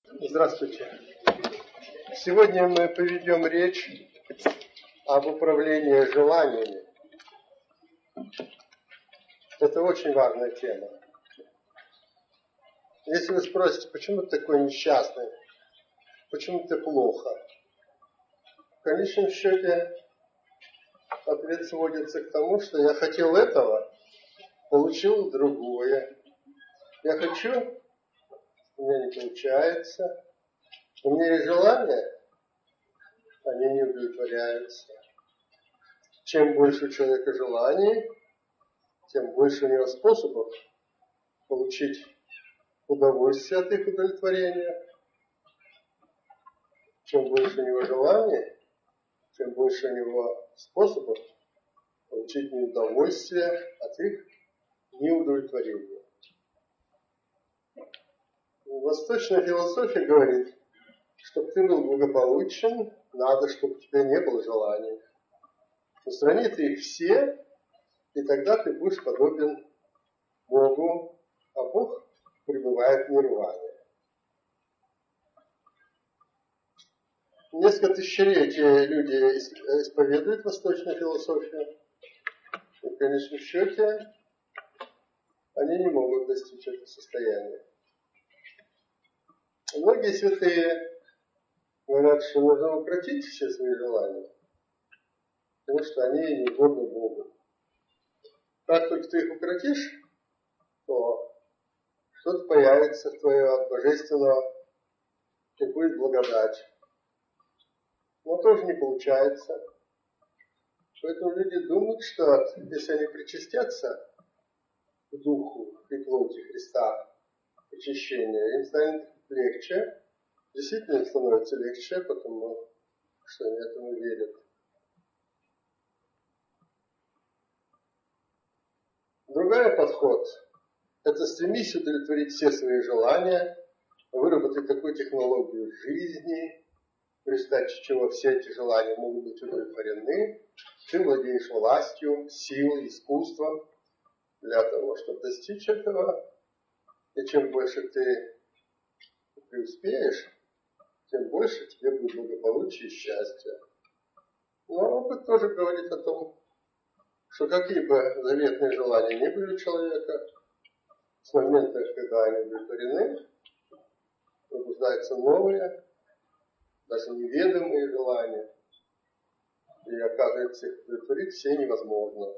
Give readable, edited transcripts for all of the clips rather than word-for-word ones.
Здравствуйте. Сегодня мы поведем речь об управлении желаниями. Это очень важная тема. Если вы спросите, почему ты такой несчастный, почему ты плохо, в конечном счете ответ сводится к тому, что я хотел этого, получил другое. Я хочу, у меня не получается. У меня есть желания, они не удовлетворяются. Чем больше у человека желаний, тем больше у него способов получить удовольствие от их удовлетворения. Чем больше у него желаний, тем больше у него способов получить неудовольствие от их неудовлетворения. Восточная философия говорит, чтобы ты был благополучен, надо, чтобы у тебя не было желаний. Устрани ты их все, и тогда ты будешь подобен Богу, а Бог пребывает в нирване. Несколько тысячелетий люди исповедуют восточную философию, и в конечном счете они не могут достичь этого состояния. Многие святые говорят, что нужно укротить все свои желания, потому что они не угодны Богу. Как только ты их укротишь, то что-то появится в твое от божественного, и будет благодать. Но тоже не получается. Поэтому люди думают, что если они причастятся к духу и плоти Христа, очищения, им станет легче. Действительно им становится легче, потому что они этому верят. Другой подход – это стремись удовлетворить все свои желания, выработать такую технологию жизни, в результате чего все эти желания могут быть удовлетворены. Ты владеешь властью, силой, искусством для того, чтобы достичь этого. И чем больше ты преуспеешь, тем больше тебе будет благополучие и счастье. Но опыт тоже говорит о том, что какие бы заветные желания ни были у человека, с момента, когда они удовлетворены, пробуждаются новые, даже неведомые желания. И оказывается, их удовлетворить все невозможно.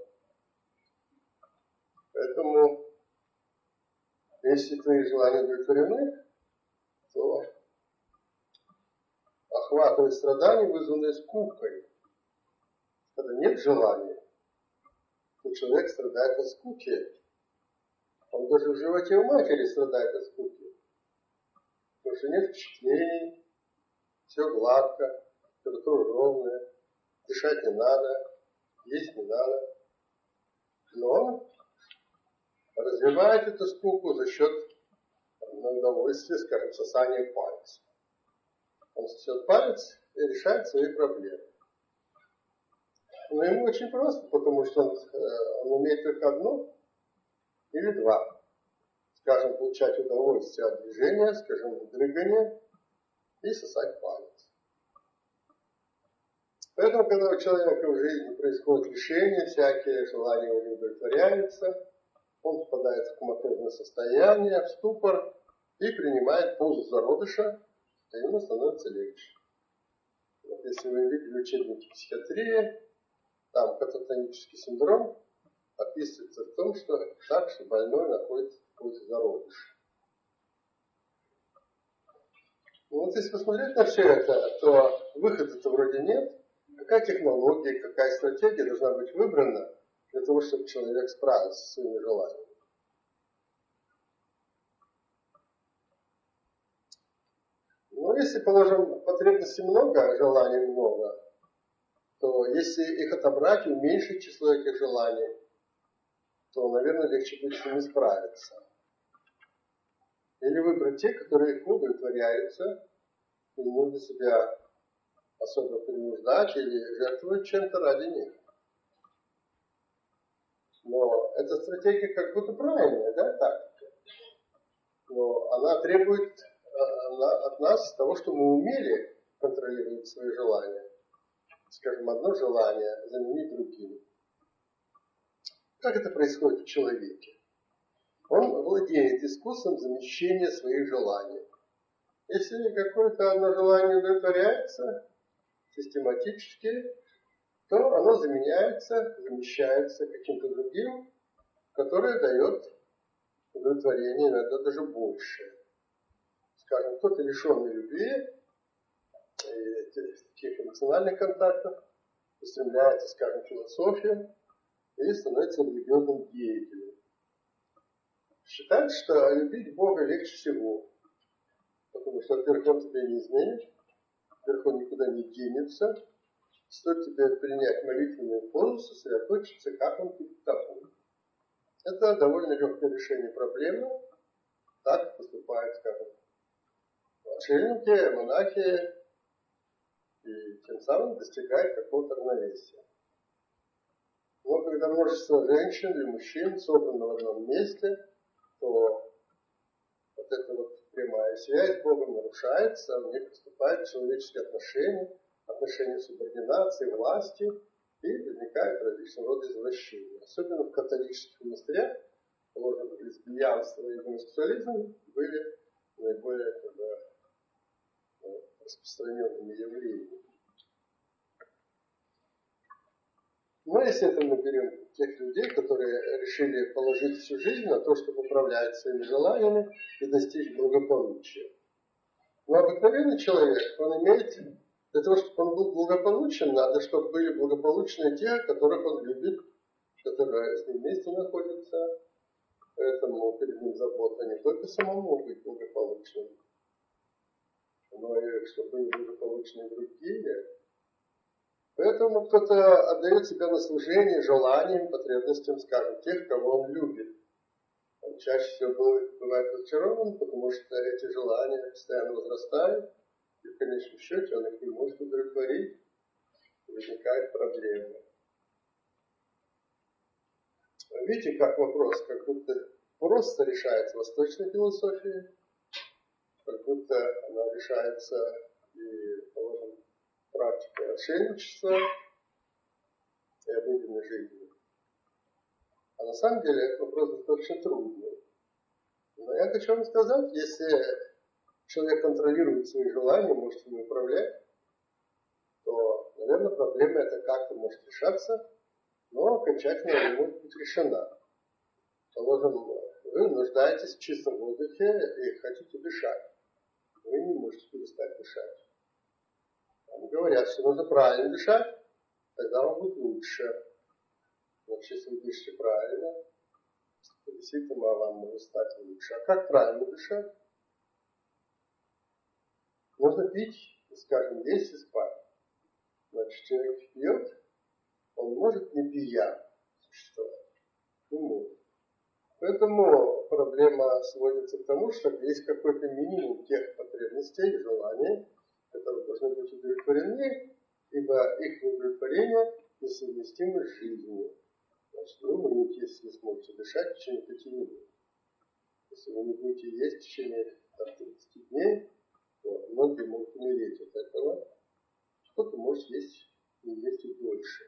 Поэтому, если твои желания удовлетворены, то охватывает страдания, вызванные скукой. Когда нет желания, то человек страдает от скуки. Он даже в животе у матери страдает от скуки. Потому что нет впечатлений, все гладко, температура ровная, дышать не надо, есть не надо. Но он развивает эту скуку за счет удовольствия, скажем, сосания пальца. Он сосет палец и решает свои проблемы. Но ему очень просто, потому что он умеет только одно или два. Скажем, получать удовольствие от движения, скажем, дрыгания и сосать палец. Поэтому, когда у человека в жизни происходит лишение, всякие желания его не удовлетворяются, он впадает в коматозное состояние, в ступор и принимает позу зародыша, и ему становится легче. Вот если вы видели учебники психиатрии, там кататонический синдром описывается в том, что так, что больной находится в позе зародыша. Вот если посмотреть на все это, то выхода-то вроде нет. Какая технология, какая стратегия должна быть выбрана для того, чтобы человек справился со своими желаниями? Но если, положим, потребностей много, желаний много, то если их отобрать и уменьшить число этих желаний, то, наверное, легче будет с ними справиться. Или выбрать те, которые легко удовлетворяются, и не нужно себя особо принуждать или жертвовать чем-то ради них. Но эта стратегия как будто правильная, да, тактика. Но она требует от нас того, что мы умели контролировать свои желания. Скажем, одно желание заменить другим. Как это происходит в человеке? Он владеет искусством замещения своих желаний. Если какое-то одно желание удовлетворяется систематически, то оно замещается каким-то другим, которое дает удовлетворение, иногда даже больше. Скажем, кто-то лишенный любви и таких эмоциональных контактов устремляется, скажем, в философию и становится религиозным деятелем. Считает, что любить Бога легче всего. Потому что, во-первых, он тебя не изменит, во-первых, он никуда не денется. Стоит тебе принять молитвенную позу, сосредоточиться, как он перед тобой. Это довольно легкое решение проблемы. Так поступают, скажем, отшельники, монахи, и тем самым достигают какого-то равновесия. Но когда множество женщин или мужчин собрано в одном месте, то вот эта вот прямая связь с Богом нарушается, в них поступают человеческие отношения субординации, власти, и возникают различного рода извращения. Особенно в католических монастырях, положено, лесбиянство и гомосексуализм были наиболее распространенными явлениями. Но если это мы берем тех людей, которые решили положить всю жизнь на то, чтобы управлять своими желаниями и достичь благополучия. Но обыкновенный человек, он имеет, для того, чтобы он был благополучен, надо, чтобы были благополучны те, которых он любит, которые с ним вместе находятся. Поэтому перед ним забота не только самому быть благополучным, но и чтобы были благополучны другие. Поэтому кто-то отдает себя на служение желаниям, потребностям, скажем, тех, кого он любит. Он чаще всего бывает разочарован, потому что эти желания постоянно возрастают, и в конечном счете он их не может удовлетворить, и возникают проблемы. Видите, как вопрос, как будто просто решается в восточной философии, как будто она решается и, положим, практикой отшельничества и обыденной жизни. А на самом деле этот вопрос достаточно трудный. Но я хочу вам сказать, если человек контролирует свои желания, может ими управлять, то, наверное, проблема эта как-то может решаться, но окончательно не может быть решена. Положим, вы нуждаетесь в чистом воздухе и хотите дышать. Вы не можете перестать дышать. Вам говорят, что нужно правильно дышать, тогда вам будет лучше. Значит, если вы дышите правильно, то действительно вам может стать лучше. А как правильно дышать? Нужно пить, скажем, есть и спать. Значит, человек пьет, он может не пия существовать. Не может. Поэтому проблема сводится к тому, что есть какой-то минимум тех потребностей и желаний, которые должны быть удовлетворены, ибо их удовлетворение несовместимо с жизнью. Значит, вы умрете, если не сможете дышать в течение 5 минут. Если вы не будете есть в течение 30 дней, то многие могут умереть от этого. Кто-то может есть, не есть и дольше.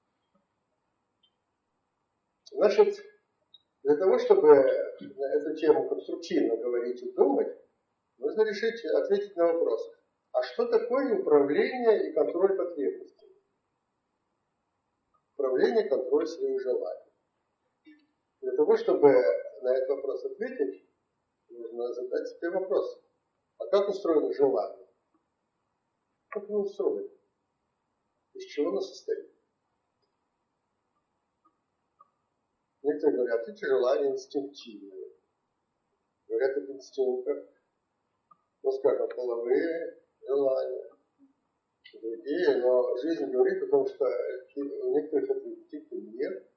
Значит, для того, чтобы на эту тему конструктивно говорить и думать, нужно ответить на вопрос. А что такое управление и контроль потребностей? Управление и контроль своих желаний. Для того, чтобы на этот вопрос ответить, нужно задать себе вопрос. А как устроено желание? Как оно устроено? Из чего оно состоит? Некоторые говорят, эти желания инстинктивные. Говорят об инстинктах, ну, скажем, половые желания, другие, но жизнь говорит о том, что у некоторых этих инстинктов нет.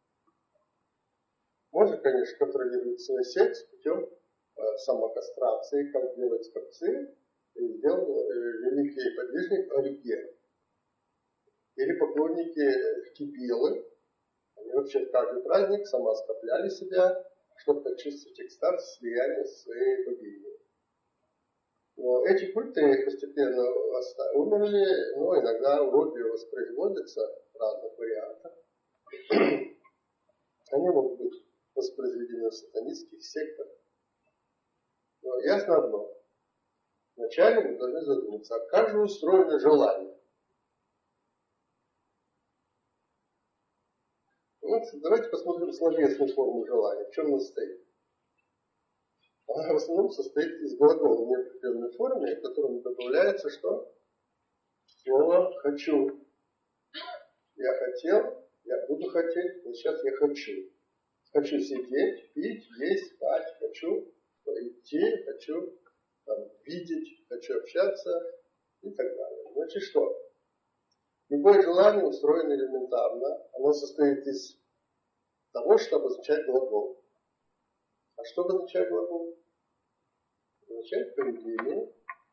Можно, конечно, контролировать свой секс путем самокастрации, как делают скопцы, и сделал великий подвижник Ориген. Или поклонники Кибилы. Они вообще в каждый праздник самооскопляли себя, чтобы почувствовать экстаз, слияние с своей богиней. Но эти культы постепенно умерли, но иногда уроки воспроизводятся в разных вариантах. Они могут быть воспроизведены в сатанистских сектах. Но ясно одно. Вначале мы должны задуматься, а как же устроено желание? Вот, давайте посмотрим словесную форму желания. В чем она состоит? Она в основном состоит из глагола в неопределенной форме, к которому добавляется что? Слово «хочу». Я хотел, я буду хотеть, но сейчас я хочу. Хочу сидеть, пить, есть, спать, хочу идти, хочу видеть, хочу общаться и так далее. Значит что? Любое желание устроено элементарно. Оно состоит из того, что обозначает глагол. А что обозначает глагол? Обозначает поведение,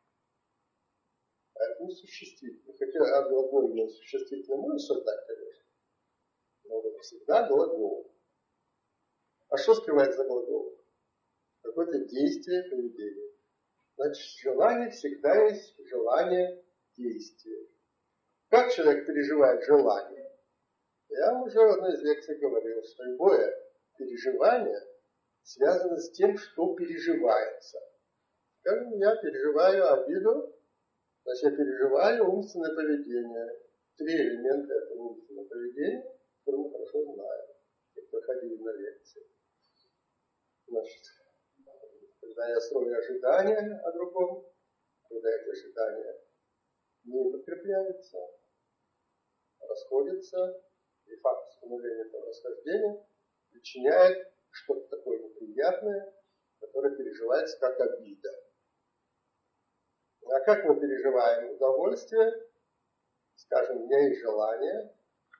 а это не существительное. Хотя от глагольного существительное можно создать, конечно. Но это всегда глагол. А что скрывает за глагол? Какое-то действие, поведение. Значит, желание всегда есть желание действия. Как человек переживает желание? Я уже в одной из лекций говорил, что любое переживание связано с тем, что переживается. Скажем, я переживаю обиду, значит, я переживаю умственное поведение. 3 элемента этого умственного поведения, которые мы хорошо знаем, как проходили на лекции. Значит, когда я строю ожидания о другом, когда эти ожидания не подкрепляются, расходятся, и факт установления этого расхождения причиняет что-то такое неприятное, которое переживается как обида. А как мы переживаем удовольствие? Скажем, у меня есть желание,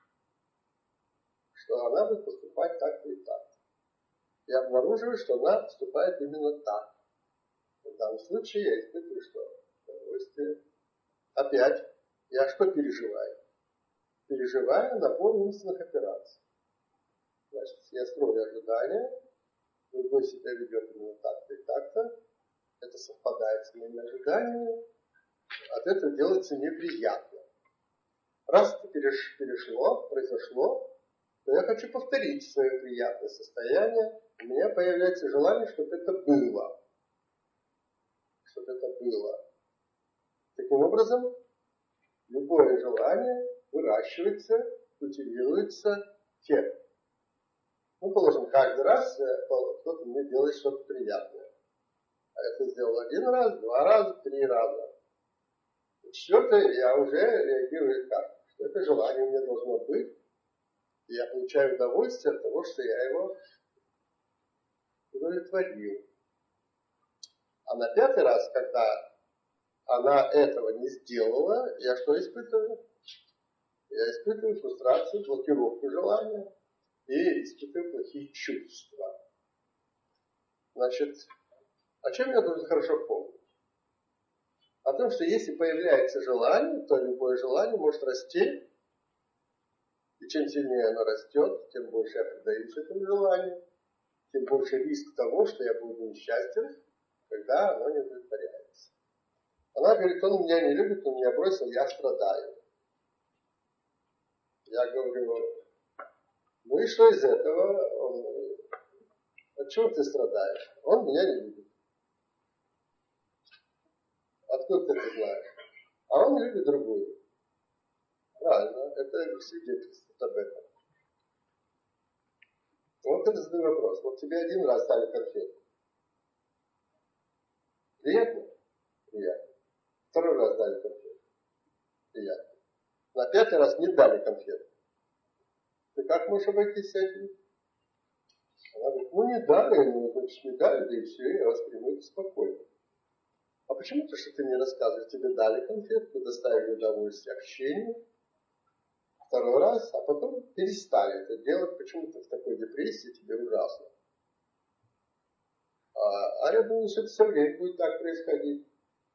что она будет поступать так и так. Я обнаруживаю, что она поступает именно так. В данном случае я испытываю что? Удовольствие. Опять, я что переживаю? Переживаю набор умственных операций. Значит, я строю ожидания, другой себя ведет именно так-то и так-то, это совпадает с моими ожиданиями, от этого делается неприятно. Раз это произошло, то я хочу повторить свое приятное состояние, у меня появляется желание, чтобы это было. Чтобы это было. Таким образом, любое желание выращивается, культивируется кем? Ну, положим, каждый раз кто-то мне делает что-то приятное. А это сделал 1 раз, 2 раза, 3 раза. 4-е я уже реагирую как? Что это желание у меня должно быть. И я получаю удовольствие от того, что я его удовлетворил. А на 5-й раз, когда она этого не сделала, я что испытываю? Я испытываю фрустрацию, блокировку желания и испытываю плохие чувства. Значит, о чем я должен хорошо помнить? О том, что если появляется желание, то любое желание может расти. И чем сильнее оно растет, тем больше я предаюсь этому желанию, тем больше риск того, что я буду несчастен, когда оно не удовлетворяется. Она говорит, он меня не любит, он меня бросил, я страдаю. Я говорю, ну и что из этого? От чего ты страдаешь? Он меня не любит. Откуда ты это знаешь? А он любит другую. Правильно, это свидетельствует об этом. Вот это задаю вопрос. Вот тебе 1 раз дали конфету. Приятно? Приятно. 2-й раз дали конфету. Приятно. На 5-й раз не дали конфету. Ты как можешь обойтись с этим? Она говорит, ну не дали, значит не дали, да и все, я восприму это спокойно. А почему-то, что ты мне рассказываешь, тебе дали конфетку, доставили удовольствие общению, 2-й раз, а потом перестали это делать, почему-то в такой депрессии тебе ужасно. А я думаю, что это все время будет так происходить.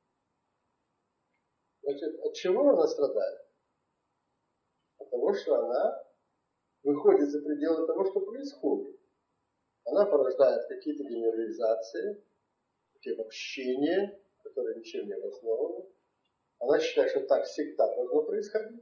Значит, от чего она страдает? От того, что она выходит за пределы того, что происходит. Она порождает какие-то генерализации, какие-то общения, которая ничем не обоснована. Она считает, что так всегда должно происходить.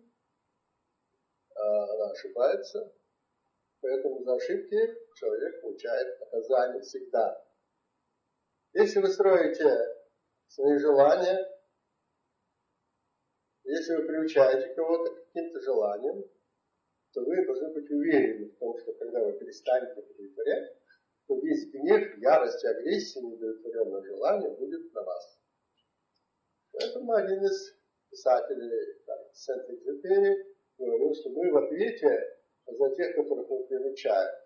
Она ошибается. Поэтому за ошибки человек получает наказание всегда. Если вы строите свои желания, если вы приучаете кого-то к каким-то желаниям, то вы должны быть уверены в том, что когда вы перестанете удовлетворять, то весь гнев, ярость, агрессия, неудовлетворенное желание будет на вас. Поэтому один из писателей, Сент-Экзюпери, говорил, что мы в ответе за тех, которых мы приручаем.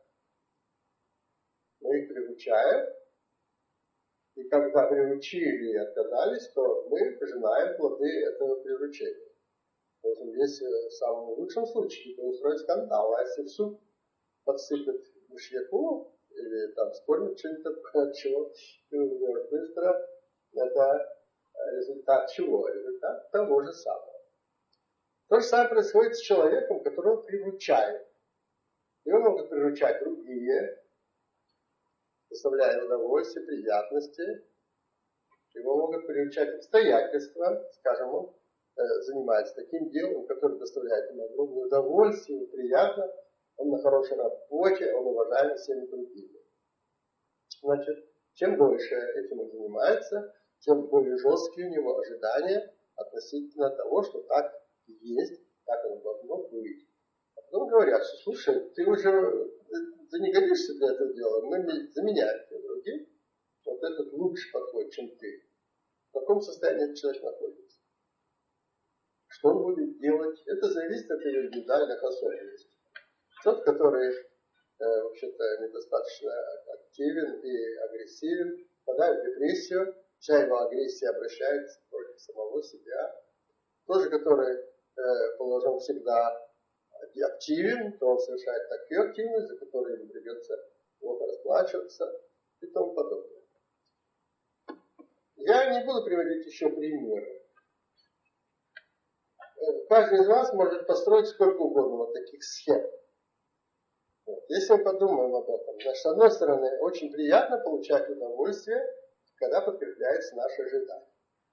Мы их приручаем, и когда приручили и отказались, то мы пожинаем плоды этого приручения. Поэтому если в самом лучшем случае это устроить скандал, а если в суп подсыпят мышьяку или там скормят что-нибудь, чего ты умрешь быстро, это результат чего? Результат того же самого. То же самое происходит с человеком, которого приручают. Его могут приручать другие, доставляя удовольствие, приятности. Его могут приручать обстоятельства, скажем, он занимается таким делом, которое доставляет ему огромное удовольствие, ему приятно, он на хорошей работе, он уважаем всеми другими. Значит, чем больше этим он занимается, тем более жесткие у него ожидания относительно того, что так есть, так оно должно быть. А потом говорят, что слушай, ты уже не годишься для этого дела, мы заменяем тебя другим, вот этот лучше подходит, чем ты. В каком состоянии этот человек находится? Что он будет делать? Это зависит от его индивидуальных особенностей. Тот, который вообще-то недостаточно активен и агрессивен, впадает в депрессию, вся его агрессия обращается против самого себя. Тот же, который, положим, всегда активен, то он совершает такие активности, за которые ему придется плохо расплачиваться и тому подобное. Я не буду приводить еще примеры. Каждый из вас может построить сколько угодно вот таких схем. Вот. Если мы подумаем об этом, значит, с одной стороны, очень приятно получать удовольствие, когда подкрепляется наше ожидание.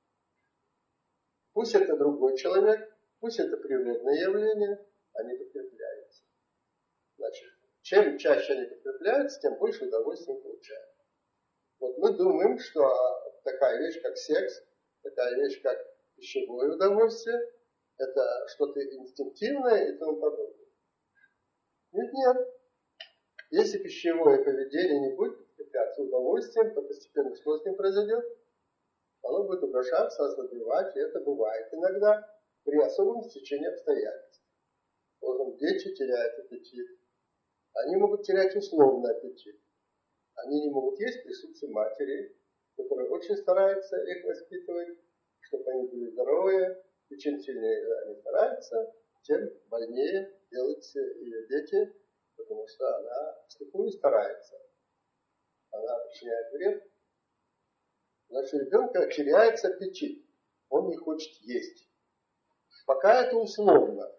Пусть это другой человек, пусть это природное явление, они подкрепляются. Значит, чем чаще они подкрепляются, тем больше удовольствия мы получаем. Вот мы думаем, что такая вещь, как секс, такая вещь, как пищевое удовольствие, это что-то инстинктивное и тому подобное. Нет. Если пищевое поведение не будет подкрепляться удовольствием, то постепенно что с ним произойдет? Оно будет угрожаться, ослабевать, и это бывает иногда при особом стечении обстоятельств. Дети теряют аппетит. Они могут терять условный аппетит. Они не могут есть в присутствии матери, которая очень старается их воспитывать, чтобы они были здоровые. И чем сильнее они стараются, тем больнее делаются ее дети, потому что она вслепую старается. Она причиняет вред. Значит, у ребенка теряется аппетит. Он не хочет есть. Пока это условно.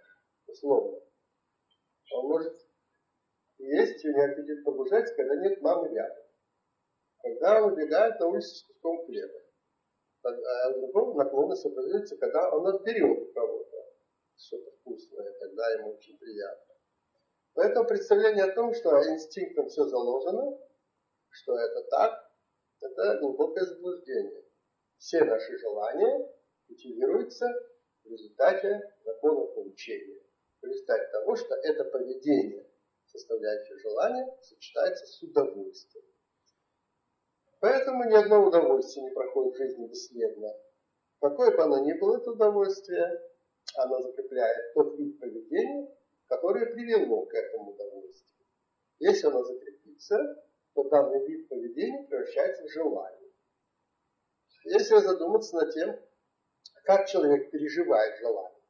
Он может есть, у него аппетит пробуждается, когда нет мамы рядом. Когда он убегает на улицу с куском хлеба. А у другого наклонность образуется, когда он отберет у кого-то что-то вкусное, тогда ему очень приятно. Поэтому представление о том, что инстинктом все заложено, что это так, это глубокое заблуждение. Все наши желания мотивируются в результате законов научения. В результате того, что это поведение, составляющее желание, сочетается с удовольствием. Поэтому ни одно удовольствие не проходит в жизни бесследно. Какое бы оно ни было, это удовольствие, оно закрепляет тот вид поведения, которое привело к этому удовольствию. Если оно закрепится, то данный вид поведения превращается в желание. Если задуматься над тем, как человек переживает желание,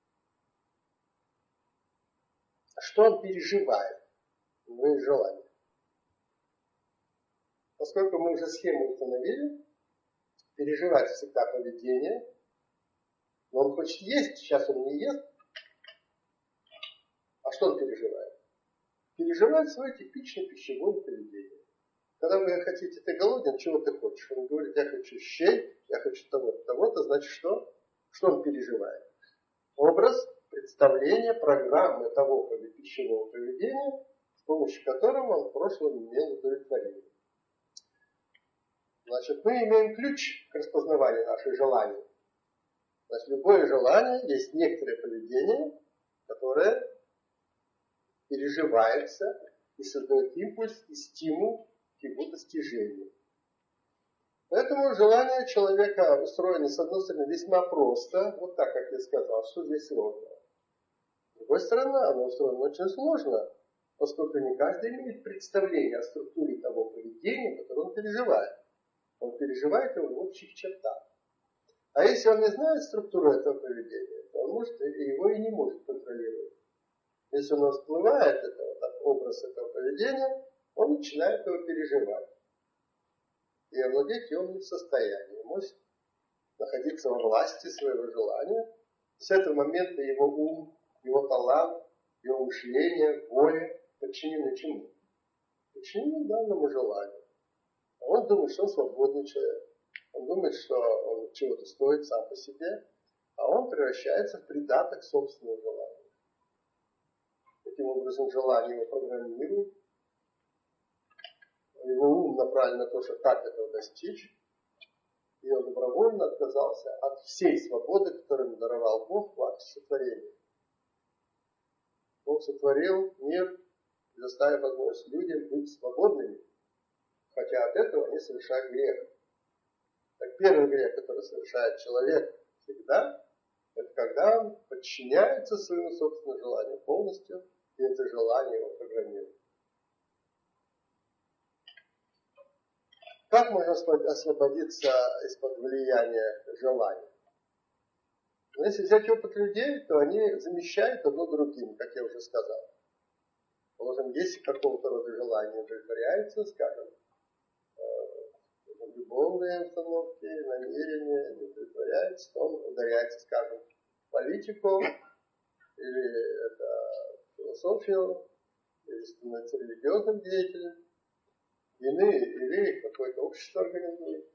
что он переживает в желании. Поскольку мы уже схему установили, переживать всегда поведение, но он хочет есть, сейчас он не ест. А что он переживает? Переживает свое типичное пищевое поведение, Когда вы хотите, ты голоден, чего ты хочешь? Он говорит, я хочу щей, я хочу того-то, того-то, значит что? Что он переживает? Образ, представление, программы того пищевого поведения, с помощью которого он в прошлом имел удовлетворение. Значит, мы имеем ключ к распознаванию наших желаний. Значит, любое желание есть некоторое поведение, которое переживается и создает импульс и стимул к его достижению. Поэтому желание человека устроено, с одной стороны, весьма просто, вот так, как я сказал, что здесь сложно. С другой стороны, оно устроено очень сложно, поскольку не каждый имеет представление о структуре того поведения, которое он переживает. Он переживает его в общих чертах. А если он не знает структуру этого поведения, то он может, его и не может контролировать. Если у нас всплывает образ этого поведения, он начинает его переживать. И овладеть им не в состоянии. Может находиться во власти своего желания. С этого момента его ум, его талант, его мышление, воля подчинены чему? Подчинены данному желанию. А он думает, что он свободный человек. Он думает, что он чего-то стоит сам по себе, а он превращается в придаток собственного желания. Таким образом, желание его программирует. Его ум направлен на то, что как этого достичь. И он добровольно отказался от всей свободы, которую ему даровал Бог в акте сотворения. Бог сотворил мир, предоставив возможность людям быть свободными, хотя от этого они совершают грех. Так первый грех, который совершает человек всегда, это когда он подчиняется своему собственному желанию полностью, и это желание его программирует. Как можно освободиться из-под влияния желания? Но если взять опыт людей, то они замещают одно другим, как я уже сказал. Положим, если какого-то рода желание удовлетворяется, скажем, в любовной установке, намерение не удовлетворяется, то он ударяется, скажем, в политику, или это философию, или становится религиозным деятелем, или какое-то общество организует.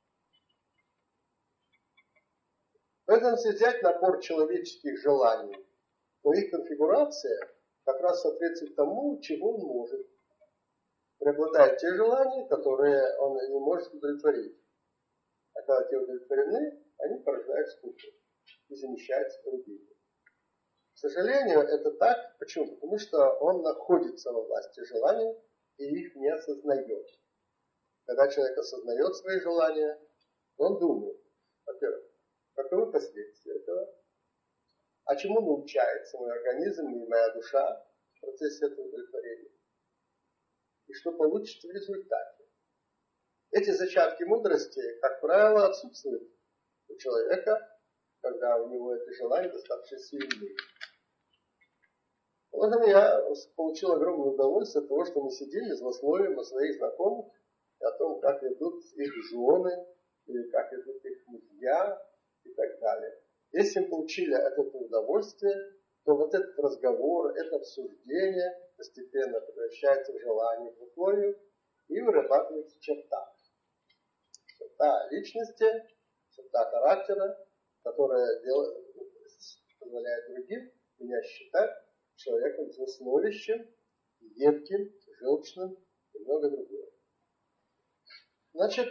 Поэтому, если взять набор человеческих желаний, то их конфигурация как раз соответствует тому, чего он может. Преобладают те желания, которые он не может удовлетворить. А когда те удовлетворены, они порождают скуку и замещаются другими. К сожалению, это так. Почему? Потому что он находится во власти желаний и их не осознает. Когда человек осознает свои желания, он думает, во-первых, каковы последствия этого, а чему научается мой организм и моя душа в процессе этого удовлетворения, и что получится в результате. Эти зачатки мудрости, как правило, отсутствуют у человека, когда у него это желание достаточно сильное. Поэтому я получил огромное удовольствие от того, что мы сидели, злословим о своих знакомых, и о том, как ведут их жены, или как ведут их мужья, и так далее. Если мы получили от этого удовольствие, то вот этот разговор, это обсуждение постепенно превращается в желание, в условию, и вырабатывается черта. Черта личности, черта характера, которая позволяет другим меня считать человеком злословящим, едким, желчным и много другого. Значит,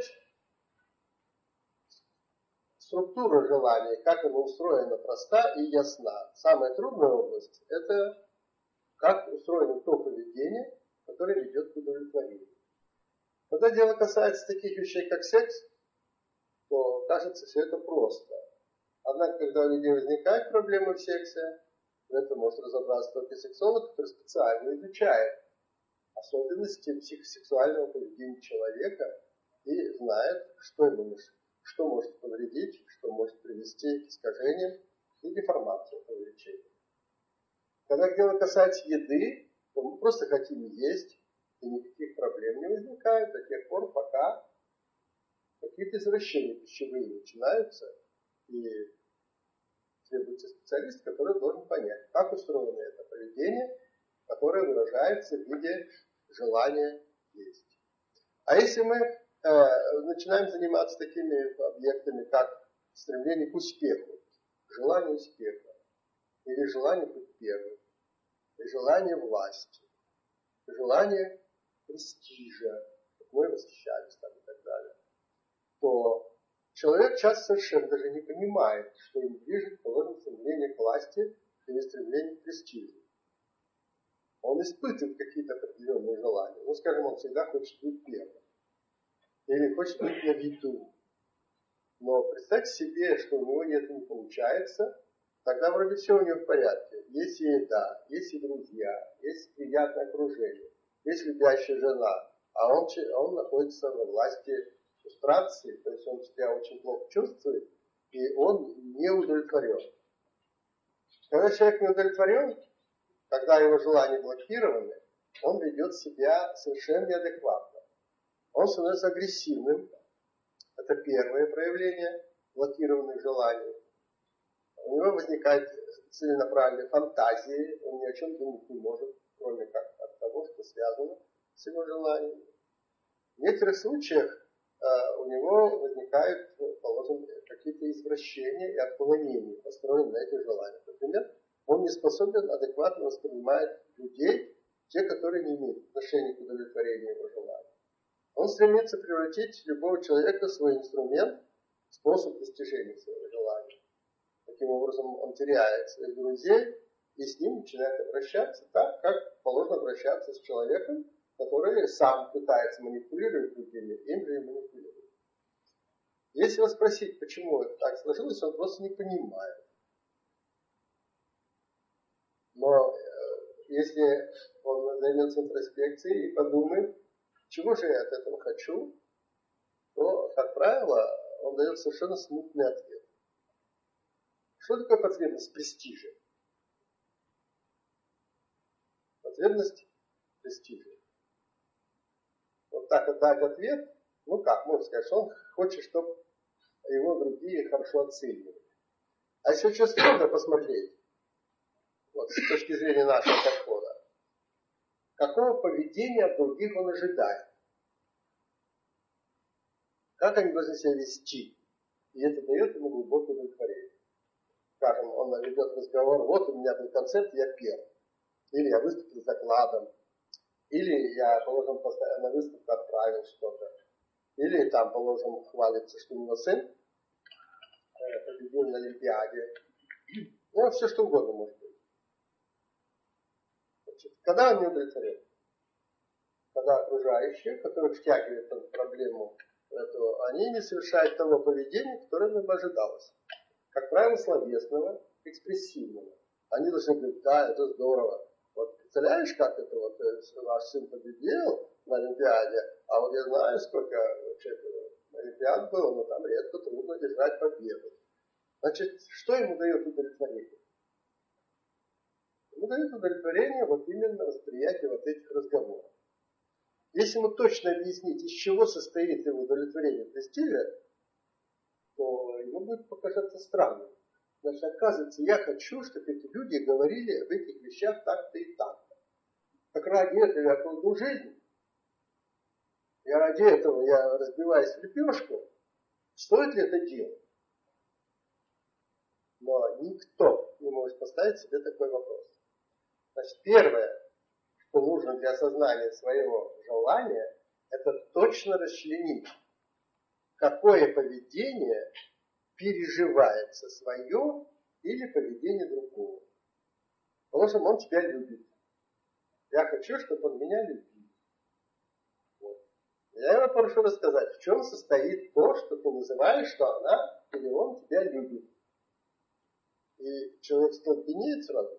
структура желания, как она устроена, проста и ясна. Самая трудная область – это как устроено то поведение, которое ведет к удовлетворению. Когда дело касается таких вещей, как секс, то кажется все это просто. Однако, когда у людей возникают проблемы в сексе, это может разобраться только сексолог, который специально изучает особенности психосексуального поведения человека и знает, что может повредить, что может привести к искажениям и деформации этого лечения. Когда дело касается еды, то мы просто хотим есть, и никаких проблем не возникает до тех пор, пока какие-то извращения пищевые начинаются, и требуется специалист, который должен понять, как устроено это поведение, которое выражается в виде желания есть. А если мы начинаем заниматься такими объектами, как стремление к успеху, желание успеха, или желание быть первым, и желание власти, и желание престижа, как мы восхищались там и так далее, то человек часто совершенно даже не понимает, что им движет, положим, стремление к власти или стремление к престижу. Он испытывает какие-то определенные желания. Ну, скажем, он всегда хочет быть первым. Или хочет быть на виду. Но представьте себе, что у него это не получается, тогда вроде все у него в порядке. Есть и еда, есть и друзья, есть приятное окружение, есть любящая жена, а он находится во власти фрустрации, то есть он себя очень плохо чувствует, и он не удовлетворен. Когда человек не удовлетворен, когда его желания блокированы, он ведет себя совершенно неадекватно. Он становится агрессивным. Это первое проявление блокированных желаний. У него возникают целенаправленные фантазии, он ни о чем думать не может, кроме как от того, что связано с его желанием. В некоторых случаях у него возникают, положим, какие-то извращения и отклонения, построенные на этих желаниях. Например, он не способен адекватно воспринимать людей, те, которые не имеют отношения к удовлетворению его желаний. Он стремится превратить любого человека в свой инструмент, способ достижения своего желания. Таким образом, он теряет своих друзей и с ним начинает обращаться так, как положено обращаться с человеком, который сам пытается манипулировать другими, им же и манипулирует. Если его спросить, почему это так сложилось, он просто не понимает. Но если он займется интроспекцией и подумает, чего же я от этого хочу, то, как правило, он дает совершенно смутный ответ. Что такое потребность престижа? Потребность престижа. Вот так вот дать ответ, ну как, можно сказать, что он хочет, чтобы его другие хорошо оценивали. А если очень строго посмотреть, вот с точки зрения нашего подхода, какого поведения от других он ожидает? Как они должны себя вести? И это дает ему глубокое удовлетворение. Скажем, он ведет разговор, вот у меня был концерт, я пел. Или я выступил с докладом. Или я, положим, на выставку отправил что-то. Или там, положим, хвалится, что у него сын победил на Олимпиаде. Ну, все что угодно может быть. Значит, когда он не удовлетворен? Когда окружающие, которых втягивает в проблему, они не совершают того поведения, которое им ожидалось. Как правило, словесного, экспрессивного. Они должны говорить, да, это здорово. Вот представляешь, как это вот ваш сын победил на Олимпиаде, а вот я знаю, сколько Олимпиад было, но там редко трудно держать победу. Значит, что ему дает удовлетворение? Ему дает удовлетворение вот именно восприятие вот этих разговоров. Если ему точно объяснить, из чего состоит его удовлетворение престижа, то ему будет показаться странным. Значит, оказывается, я хочу, чтобы эти люди говорили об этих вещах так-то и так-то. Так ради этого я кладу жизнь. И ради этого я разбиваюсь в лепешку. Стоит ли это делать? Но никто не может поставить себе такой вопрос. Значит, первое, что нужно для осознания своего желания, это точно расчленить, какое поведение переживается свое или поведение другого. Потому что он тебя любит. Я хочу, чтобы он меня любил. Вот. Я его прошу рассказать, в чем состоит то, что ты называешь, что она или он тебя любит. И человек столбенеет сразу.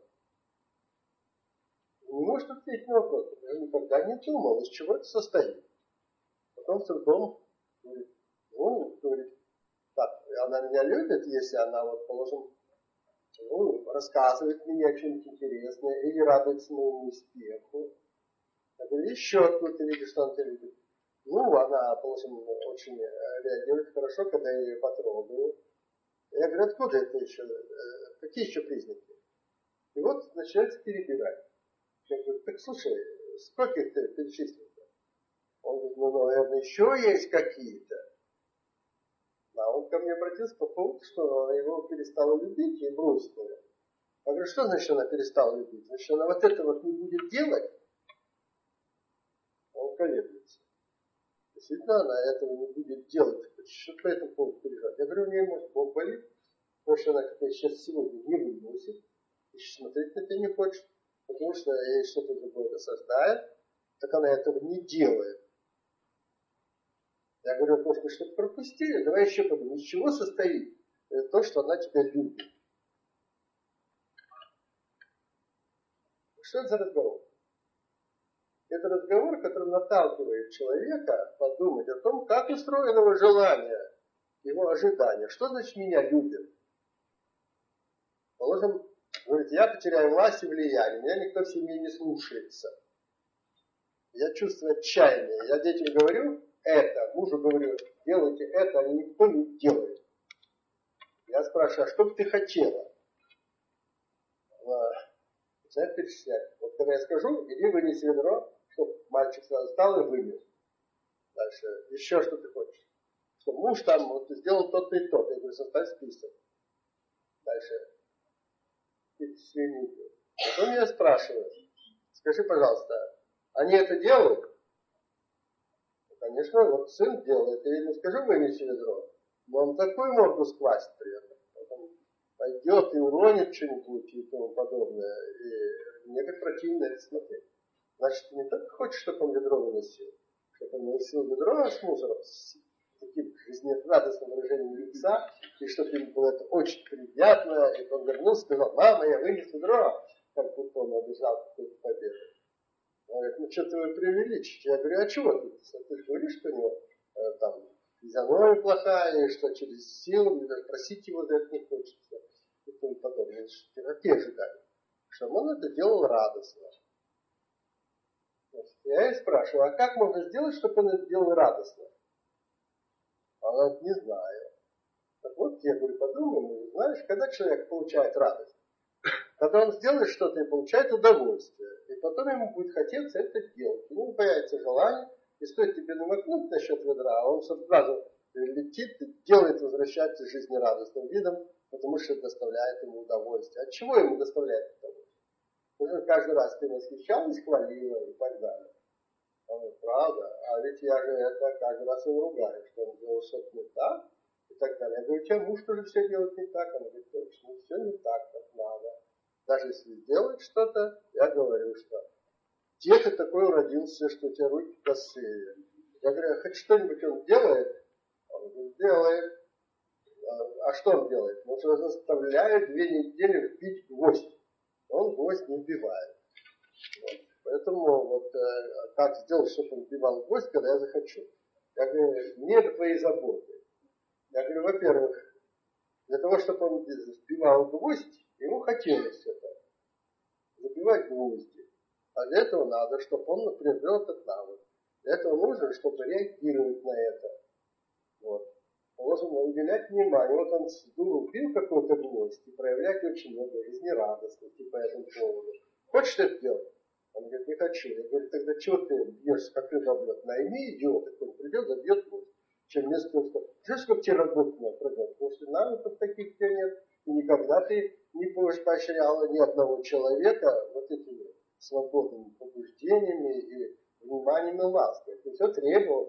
Не может ответить на вопрос, потому что никогда не думал, из чего это состоит. Потом с трудом говорит, так, она меня любит, если она, вот, положим, рассказывает мне о чем-нибудь интересное или радуется моему успеху. Я говорю, еще откуда ты видишь, что она тебя любит? Ну, она, положим, очень реагирует хорошо, когда я ее потрогаю. Я говорю, откуда это еще? Какие еще признаки? И вот начинается перебирать. Я говорю, так слушай, сколько ты перечислил? Он говорит, ну, наверное, еще есть какие-то. А он ко мне обратился по поводу, что она его перестала любить и бросила. Я говорю, что значит она перестала любить? Значит, она вот это вот не будет делать? Он колеблется. Действительно, она этого не будет делать. Что по этому поводу переживать? Я говорю, у нее, может, Бог болит, потому что она как сейчас сегодня не выносит, и смотреть на тебя не хочет, потому что ей что-то другое досаждает, так она этого не делает. Я говорю, может, мы что-то пропустили? Давай еще подумаем, из чего состоит то, что она тебя любит. Что это за разговор? Это разговор, который наталкивает человека подумать о том, как устроено его желание, его ожидания. Что значит меня любят? Положим, говорит, я потеряю власть и влияние, меня никто в семье не слушается. Я чувствую отчаяние. Я детям говорю это, мужу говорю, делайте это, а никто не делает. Я спрашиваю, а что бы ты хотела? Начинает перечислять. Вот когда я скажу, иди вынеси ведро, чтобы мальчик сразу встал и вынес. Дальше, еще что ты хочешь? Что муж там вот сделал то-то и то-то. Я говорю, составь список. Дальше, перечисление. Потом меня спрашивают, скажи, пожалуйста, они это делают? Ну, конечно, вот сын делает. Я ему скажу, вынеси ведро. Но он такую морду сквасит при этом. Потом пойдет и уронит что-нибудь и тому подобное. И мне как противно это смотреть. Значит, ты не только хочешь, чтобы он ведро выносил, чтобы он выносил ведро с мусором, с таким жизнерадостным выражением лица, и чтобы ему было это очень приятно, и он вернулся и сказал, мама, я вынес ведро, как будто он обижал какую-то победу. Он говорит, ну что-то вы преувеличите. Я говорю, а чего ты? Ты же говоришь, что у него там физиономия плохая, и что через силу, мне даже просить его за это не хочется, и тому подобное. Какие ожидания? Чтобы он это делал радостно. Я ей спрашиваю, а как можно сделать, чтобы он это делал радостно? Она говорит, не знаю. Так вот, я говорю, подумай, знаешь, когда человек получает радость? Когда он сделает что-то и получает удовольствие. И потом ему будет хотеться это делать. Ему появится желание, и стоит тебе намекнуть насчет ведра, а он сразу летит и делает, возвращается жизнерадостным видом, потому что это доставляет ему удовольствие. От чего ему доставляет удовольствие? Потому что каждый раз ты восхищалась, хвалила и так далее. Он говорит, правда, а ведь я же это каждый раз его ругаю, что он делал что-то не так, и так далее. Я говорю, у тебя муж тоже все делает не так. Он говорит, точно, все не так, как надо. Даже если делает что-то, я говорю, что где ты такой родился, что у тебя руки косые. Я говорю, а хоть что-нибудь он делает? Он говорит, делает. А что он делает? Он же заставляет 2 недели вбить гвоздь. Он гвоздь не вбивает. Вот. Поэтому вот как сделать, чтобы он вбивал гвоздь, когда я захочу. Я говорю, не до твоей заботы. Я говорю, во-первых, для того, чтобы он вбивал гвоздь, ему хотелось это. Забивать гвозди. А для этого надо, чтобы он приобрел этот навык. Для этого нужно, чтобы реагировать на это. Вот. Можно уделять внимание. Вот он с дуру вбил какой-то гвоздь и проявлять очень много жизнерадостности по этому поводу. Хочешь это делать? Он говорит, не хочу. Я говорю, тогда чего ты бьешься, как рыба об лед? Найми идиота, кто придет, забьет гвоздь. Чем вместо того, что знаешь, сколько тебе работы надо пройдет? Потому что навыков таких у тебя нет. И никогда ты не будешь поощряла ни одного человека вот этими свободными побуждениями и вниманием и лаской. Ты все требовал.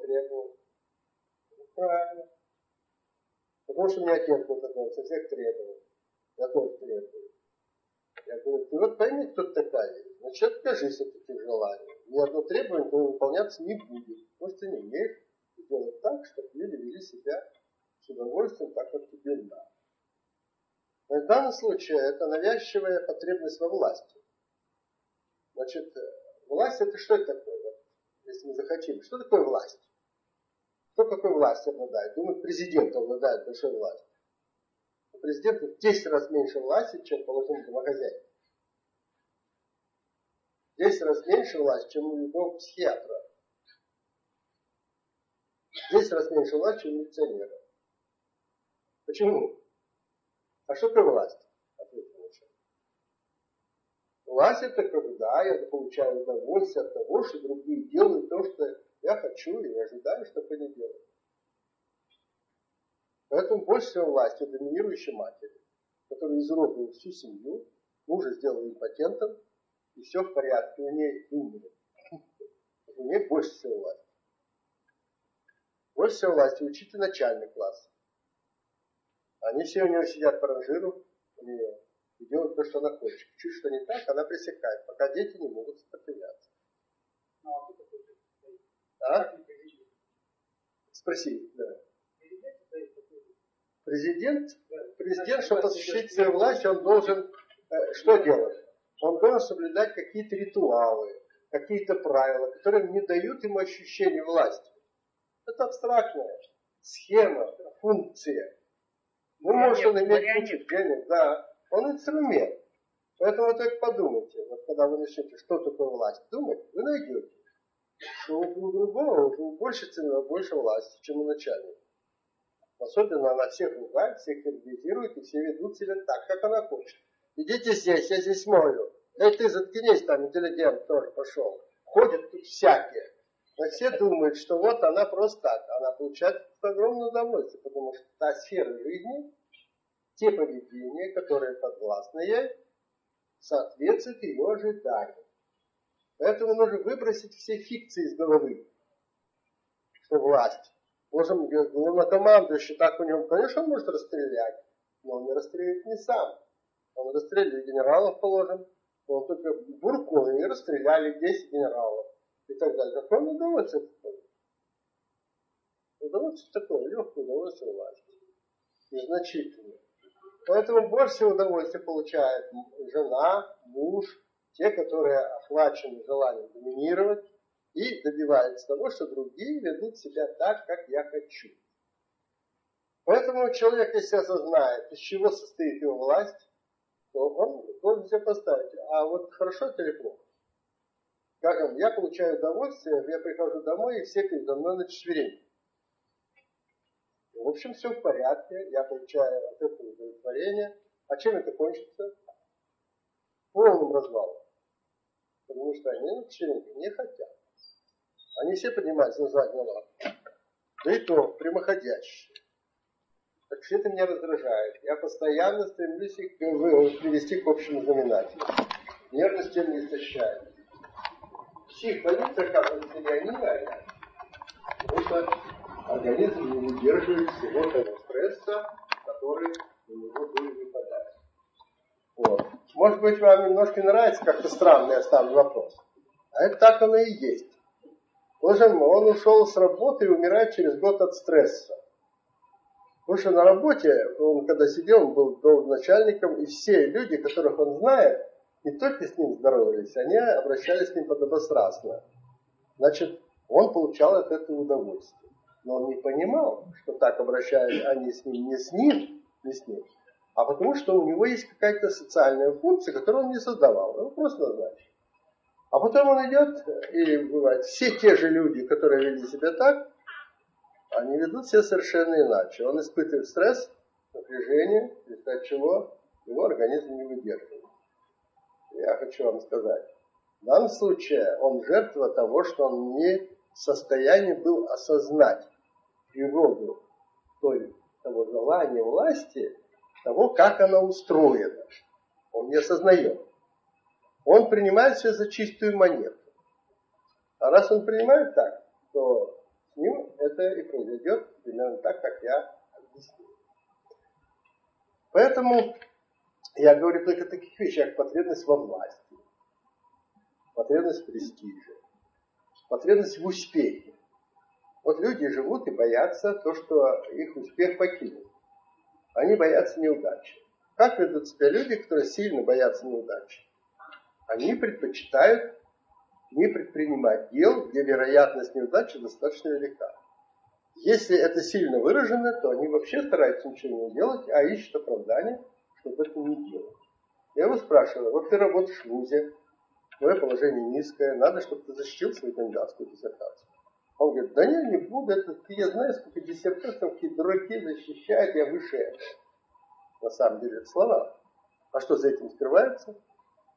Ну, правильно. Потому что у меня отец был такой, он со всех требовал. Я тоже требую. Я говорю, ты вот пойми, кто ты такая. Значит, откажись от этих желаний. Ни одно требование твое выполняться не будет. Потому что ты не умеешь сделать так, чтобы люди вели себя с удовольствием, так, как тебе надо. Но в данном случае это навязчивая потребность во власти. Значит, власть это что это такое? Вот, если мы захотим. Что такое власть? Кто какой властью обладает? Думают, президент обладает большой властью. У президента в 10 раз меньше власти, чем, положим, домохозяйка. В 10 раз меньше власти, чем у любого психиатра. В 10 раз меньше власти, чем у милиционера. Почему? А что такое власть? Ответьте лучше. Власть это когда я получаю удовольствие от того, что другие делают то, что Я хочу и ожидаю, чтобы они делали. Поэтому больше всего власти у доминирующей матери, которая изуродовала всю семью, мужа сделала импотентом, и все в порядке, у нее умер. У нее больше всего власти. Больше всего власти учитель начальный класс. Они все у него сидят по ранжиру, у нее, и делают то, что она хочет. Чуть что не так, она пресекает, пока дети не могут сопротивляться. А? Спроси, да. Президент, чтобы осуществить свою власть, он должен что делать? Он должен соблюдать какие-то ритуалы, какие-то правила, которые не дают ему ощущения власти. Это абстрактная схема, функция. Ну, может он иметь кучу денег, да. Он инструмент. Поэтому вы только подумайте, вот когда вы начнете, что такое власть, думать, вы найдете, что у другого больше цены, больше власти, чем у начальника. Особенно она всех ругает, всех терроризирует, и все ведут себя так, как она хочет. Идите здесь, я здесь мою. Эй, ты заткнись, там интеллигент тоже пошел. Ходят тут всякие. Но все думают, что вот она просто так. Она получает огромное удовольствие, потому что та сфера жизни, те поведения, которые подвластны ей, соответствуют ее ожиданиям. Поэтому нужно выбросить все фикции из головы, что власть. Можем главнокомандующий, так у него, конечно, он может расстрелять, но он не расстреляет не сам. Он расстреляет генералов, положим. Он только буркнул, и расстреляли 10 генералов. И так далее. Какое удовольствие такое? Удовольствие такое, легкое удовольствие власти. Незначительное. Поэтому больше всего удовольствия получает жена, муж, те, которые охвачены желанием доминировать, и добивается того, что другие ведут себя так, как я хочу. Поэтому человек, если осознает, из чего состоит его власть, то он должен себе поставить, а вот хорошо это или плохо. Скажем, я получаю удовольствие, я прихожу домой, и все передо мной на четвереньках. В общем, все в порядке, я получаю от этого удовлетворение. А чем это кончится? Полным развалом. Потому что они на четвереньках не хотят. Они все поднимаются на заднюю лапу. Да и то прямоходящие. Так все это меня раздражает. Я постоянно стремлюсь их привести к общему знаменателю. Нервность тем не истощает. Психбольница, оказывается, не они, а потому что организм не выдерживает всего того стресса, который у него будет выпадать. Вот. Может быть, вам немножко нравится, как-то странно я ставлю вопрос. А это так оно и есть. Он ушел с работы и умирает через год от стресса. Потому что на работе, он когда сидел, он был начальником, и все люди, которых он знает, не только с ним здоровались, они обращались с ним подобострастно. Значит, он получал от этого удовольствие. Но он не понимал, что так обращались они с ним, не с ним, а потому что у него есть какая-то социальная функция, которую он не создавал. Он просто назначил. А потом он идет, и бывает, все те же люди, которые вели себя так, они ведут себя совершенно иначе. Он испытывает стресс, напряжение, в результате чего его организм не выдерживает. Я хочу вам сказать, в данном случае он жертва того, что он не в состоянии был осознать природу того желания власти, того, как она устроена. Он не осознает. Он принимает все за чистую монету. А раз он принимает так, то с ним это и произойдет примерно так, как я объяснил. Поэтому я говорю только о таких вещах, как потребность во власти, потребность в престиже, потребность в успехе. Вот люди живут и боятся то, что их успех покинет. Они боятся неудачи. Как ведут себя люди, которые сильно боятся неудачи? Они предпочитают не предпринимать дел, где вероятность неудачи достаточно велика. Если это сильно выражено, то они вообще стараются ничего не делать, а ищут оправдание, чтобы это не делать. Я его спрашиваю, вот ты работаешь в вузе, твое положение низкое, надо, чтобы ты защитил свою кандидатскую диссертацию. Он говорит, да не буду, я знаю, сколько диссертаций, какие дураки защищают, я выше этого. На самом деле это слова. А что за этим скрывается?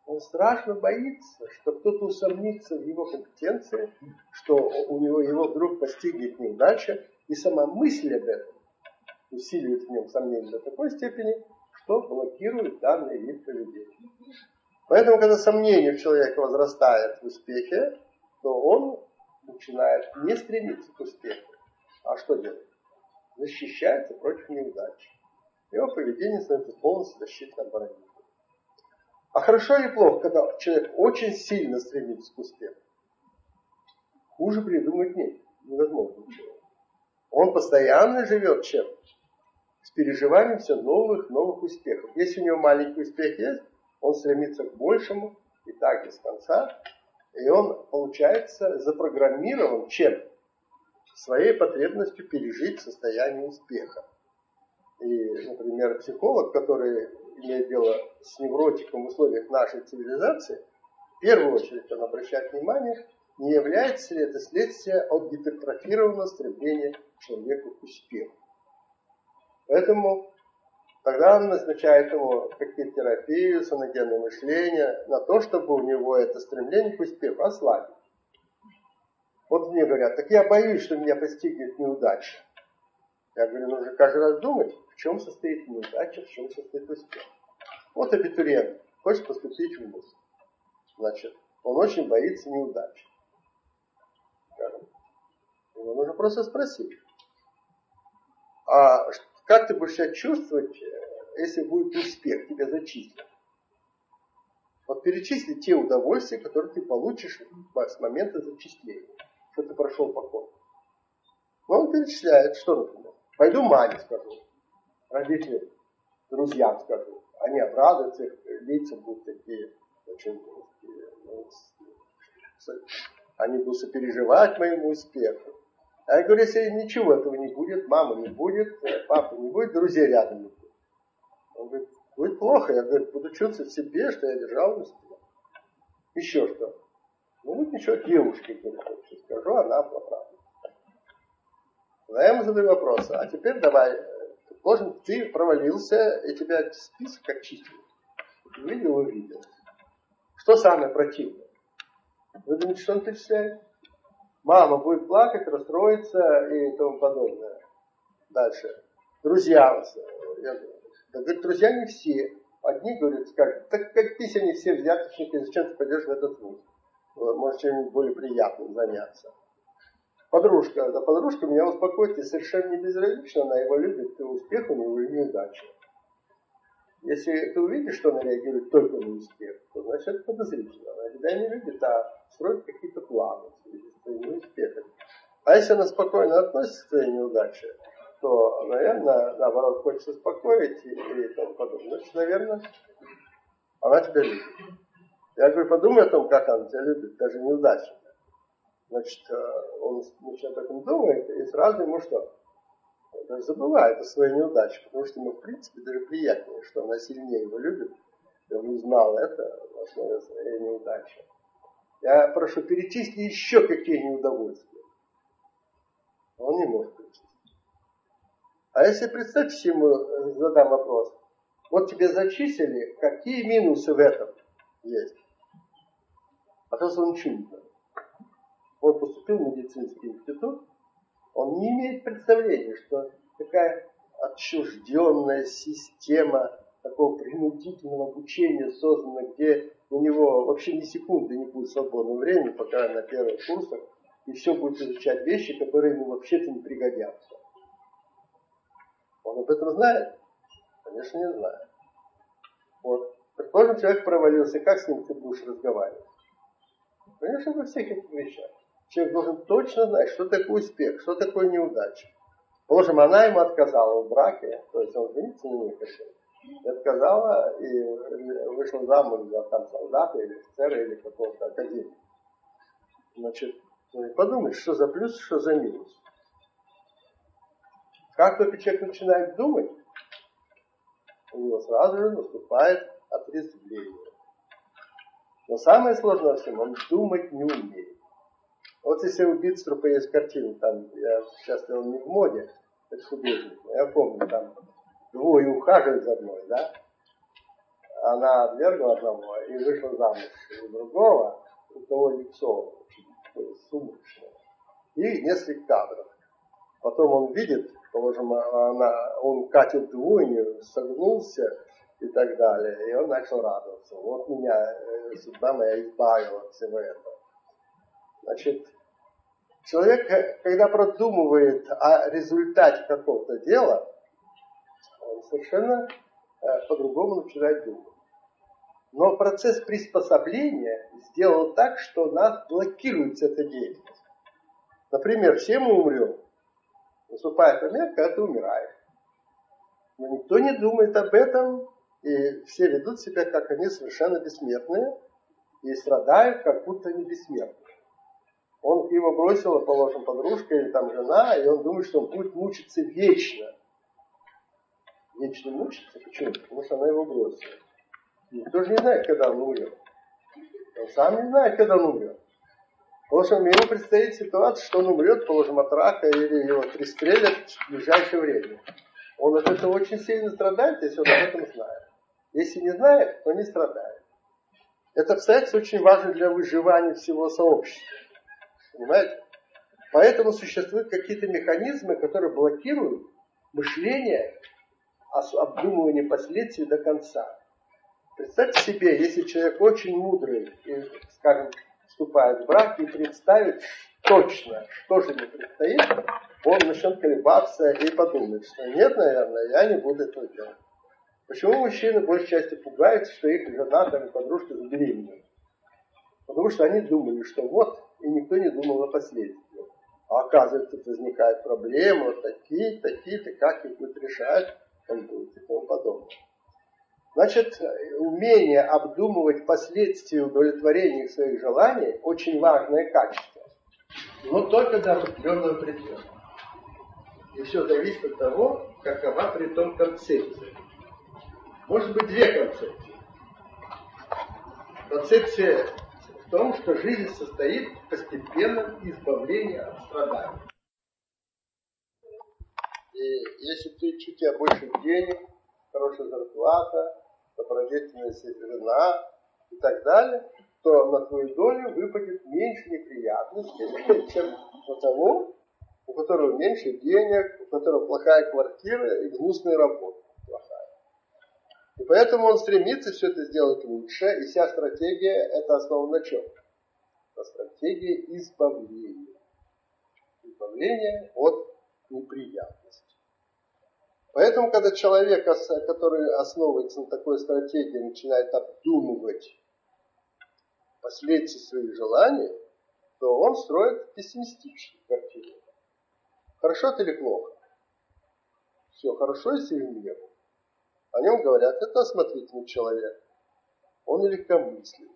Он страшно боится, что кто-то усомнится в его компетенции, что его вдруг постигнет неудача, и сама мысль об этом усиливает в нем сомнение до такой степени, что блокирует данный вид поведения. Поэтому, когда сомнение в человеке возрастает в успехе, то он начинает не стремиться к успеху. А что делать? Защищается против неудачи. Его поведение становится полностью защитным барьером. А хорошо или плохо, когда человек очень сильно стремится к успеху? Хуже придумать невозможно ничего. Он постоянно живет чем? С переживанием все новых успехов. Если у него маленький успех есть, он стремится к большему, и так без конца. И он, получается, запрограммирован чем? Своей потребностью пережить состояние успеха. И, например, психолог, который имеет дело с невротиком в условиях нашей цивилизации, в первую очередь он обращает внимание, не является ли это следствие от гипертрофированного стремления человека к успеху. Поэтому тогда он назначает ему какие-то терапии, саногенное мышление, на то, чтобы у него это стремление к успеху ослабить. Вот мне говорят, так я боюсь, что меня постигнет неудача. Я говорю, нужно каждый раз думать, в чем состоит неудача, в чем состоит успех. Вот абитуриент хочет поступить в вуз. Значит, он очень боится неудачи. Его нужно просто спросить. А как ты будешь себя чувствовать, если будет успех, тебя зачислят? Вот перечисли те удовольствия, которые ты получишь с момента зачисления, что ты прошел по конкурсу. Но он перечисляет, что, например, пойду маме скажу, родителям, друзьям скажу. Они обрадуются, их лица будут такие, очень они будут сопереживать моему успеху. А я говорю, если ничего этого не будет, мамы не будет, папы не будет, друзей рядом не будет. Он говорит, будет плохо. Я говорю, буду чувствовать в себе, что я держал успех. Еще что? Ну вот ничего, девушке, говорю, скажу, она поправит. Я ему задаю вопрос, а теперь давай, предположим, ты провалился, и тебя список очистил. Увидел. Что самое противное? Вы думаете, что он перечисляет? Мама будет плакать, расстроиться и тому подобное. Дальше. Друзья. Да, говорит, друзья не все. Одни, говорят, скажут, так какие они все взяточники, зачем ты пойдешь в этот вуз? Может, чем-нибудь более приятным заняться. Подружка. Да подружка меня успокоит, и совершенно не безразлично, она его любит, и успех у него, и неудача. Если ты увидишь, что она реагирует только на успех, то значит это подозрительно. Она тебя не любит, а строит какие-то планы в связи с твоим успехом. А если она спокойно относится к твоей неудаче, то, наверное, наоборот, хочется успокоить и тому подобное. Значит, наверное, она тебя любит. Я говорю, подумай о том, как она тебя любит, даже неудачно. Значит, он начинает об этом думать, и сразу ему что? Он даже забывает о своей неудаче, потому что ему, в принципе, даже приятнее, что она сильнее его любит, и он узнал это в основе своей неудачи. Я прошу, перечисли еще какие неудовольствия. Он не может перечислить. А если, представьте, ему задам вопрос, вот тебе зачислили, какие минусы в этом есть? А то он чудо. Он поступил в медицинский институт, он не имеет представления, что такая отчужденная система такого принудительного обучения создана, где у него вообще ни секунды не будет свободного времени, пока на первых курсах, и все будет изучать вещи, которые ему вообще-то не пригодятся. Он об этом знает? Конечно, не знает. Вот. Предположим, человек провалился, как с ним ты будешь разговаривать? Конечно, во всех этих вещах. Человек должен точно знать, что такое успех, что такое неудача. Положим, она ему отказала в браке, то есть он жениться не хотел. И отказала и вышла замуж за там солдата или офицера или какого-то академика. Значит, подумай, что за плюс, что за минус. Как только человек начинает думать, у него сразу же наступает отрезвление. Но самое сложное во всем, он думать не умеет. Вот если у Битструпа есть картина, там, сейчас он не в моде, это художник, я помню, там двое ухаживают за мной, да? она отвергла одного и вышла замуж у другого, у того лицо очень сумрачное, и несколько кадров. Потом он видит, положим, он катит двойню, согнулся и так далее, и он начал радоваться. Вот меня, судьба моя избавила от всего этого. Значит, человек, когда продумывает о результате какого-то дела, он совершенно по-другому начинает думать. Но процесс приспособления сделал так, что нас блокирует эта деятельность. Например, все мы умрем. Наступает момент, когда ты умираешь. Но никто не думает об этом, и все ведут себя, как они совершенно бессмертные, и страдают, как будто они бессмертны. Он его бросила, положим, подружка или там жена, и он думает, что он будет мучиться вечно. Вечно мучиться? Почему? Потому что она его бросила. Никто же не знает, когда он умрет. Он сам не знает, когда он умрет. Потому что ему предстоит ситуация, что он умрет, положим, от рака, или его пристрелят в ближайшее время. Он от этого очень сильно страдает, если он об этом знает. Если не знает, то не страдает. Это обстоятельство очень важно для выживания всего сообщества. Понимаете? Поэтому существуют какие-то механизмы, которые блокируют мышление, обдумывание последствий до конца. Представьте себе, если человек очень мудрый и, скажем, вступает в брак и представит точно, что же ему предстоит, он начнет колебаться и подумает, что нет, наверное, я не буду этого делать. Почему мужчины большей части пугаются, что их жена там, подружка забеременеет? Потому что они думали, что вот, и никто не думал о последствиях. А оказывается, возникают проблемы, вот такие-то, как их будут решать, он будет и тому подобное. Значит, умение обдумывать последствия удовлетворения своих желаний очень важное качество. Но только до определенного предела. И все зависит от того, какова при том концепция. Может быть, две концепции. Концепция в том, что жизнь состоит в постепенном избавлении от страданий. И если ты чуть тебя больше денег, хорошая зарплата, добродетельность жена и так далее, то на твою долю выпадет меньше неприятностей, чем у того, у которого меньше денег, у которого плохая квартира и гнусная работа плохая. И поэтому он стремится все это сделать лучше, и вся стратегия это основана на чем? На стратегии избавления. Избавления от неприятностей. Поэтому, когда человек, который основывается на такой стратегии, начинает обдумывать последствия своих желаний, то он строит пессимистичную картину. Хорошо это или плохо? Все хорошо, если в мире. О нем говорят, это осмотрительный человек. Он легкомысленный.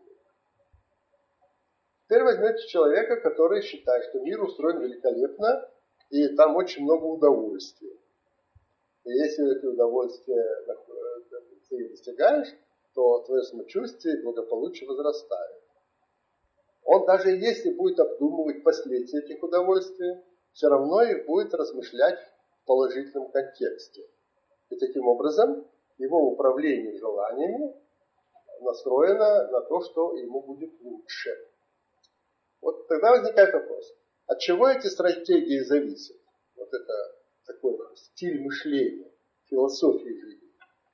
Теперь возьмете человека, который считает, что мир устроен великолепно, и там очень много удовольствия. И если это удовольствие ты достигаешь, то твое самочувствие и благополучие возрастает. Он даже если будет обдумывать последствия этих удовольствий, все равно их будет размышлять в положительном контексте. И таким образом его управление желаниями настроено на то, что ему будет лучше. Вот тогда возникает вопрос, от чего эти стратегии зависят? Вот это такой стиль мышления, философии жизни.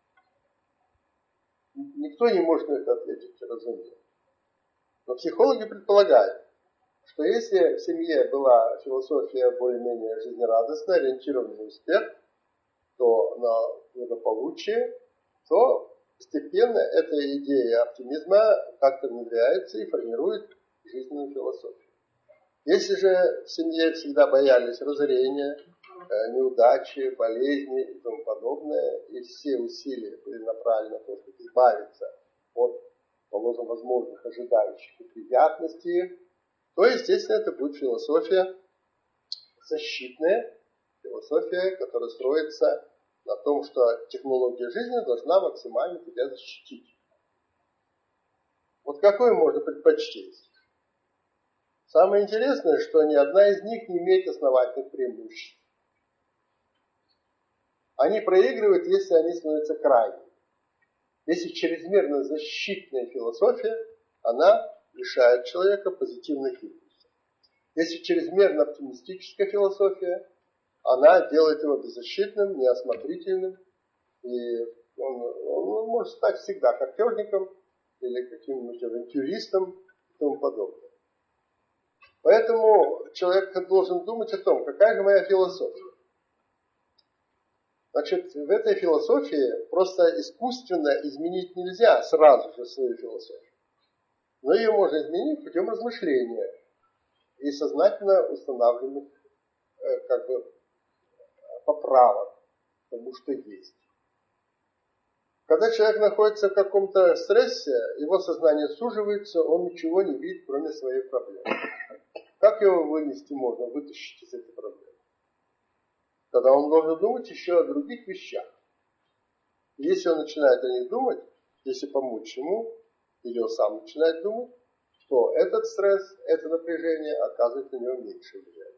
Никто не может на это ответить, разумеется. Но психологи предполагают, что если в семье была философия более-менее жизнерадостная, ориентированная на успех, то на благополучие, то постепенно эта идея оптимизма как-то внедряется и формирует жизненную философию. Если же в семье всегда боялись разорения, неудачи, болезни и тому подобное, и все усилия были направлены на то, чтобы избавиться от, положим, возможных ожидающих неприятностей, то, естественно, это будет философия защитная, философия, которая строится на том, что технология жизни должна максимально тебя защитить. Вот какой можно предпочтить? Самое интересное, что ни одна из них не имеет основательных преимуществ. Они проигрывают, если они становятся крайними. Если чрезмерно защитная философия, она лишает человека позитивных импульсов. Если чрезмерно оптимистическая философия, она делает его беззащитным, неосмотрительным, и он может стать всегда картежником или каким-нибудь авантюристом и тому подобное. Поэтому человек должен думать о том, какая же моя философия. Значит, в этой философии просто искусственно изменить нельзя сразу же свою философию. Но ее можно изменить путем размышления и сознательно установленных поправок к тому, что есть. Когда человек находится в каком-то стрессе, его сознание суживается, он ничего не видит, кроме своей проблемы. Как его вынести можно, вытащить из этой проблемы? Тогда он должен думать еще о других вещах. И если он начинает о них думать, если помочь ему, или он сам начинает думать, то этот стресс, это напряжение оказывает на него меньше влияния.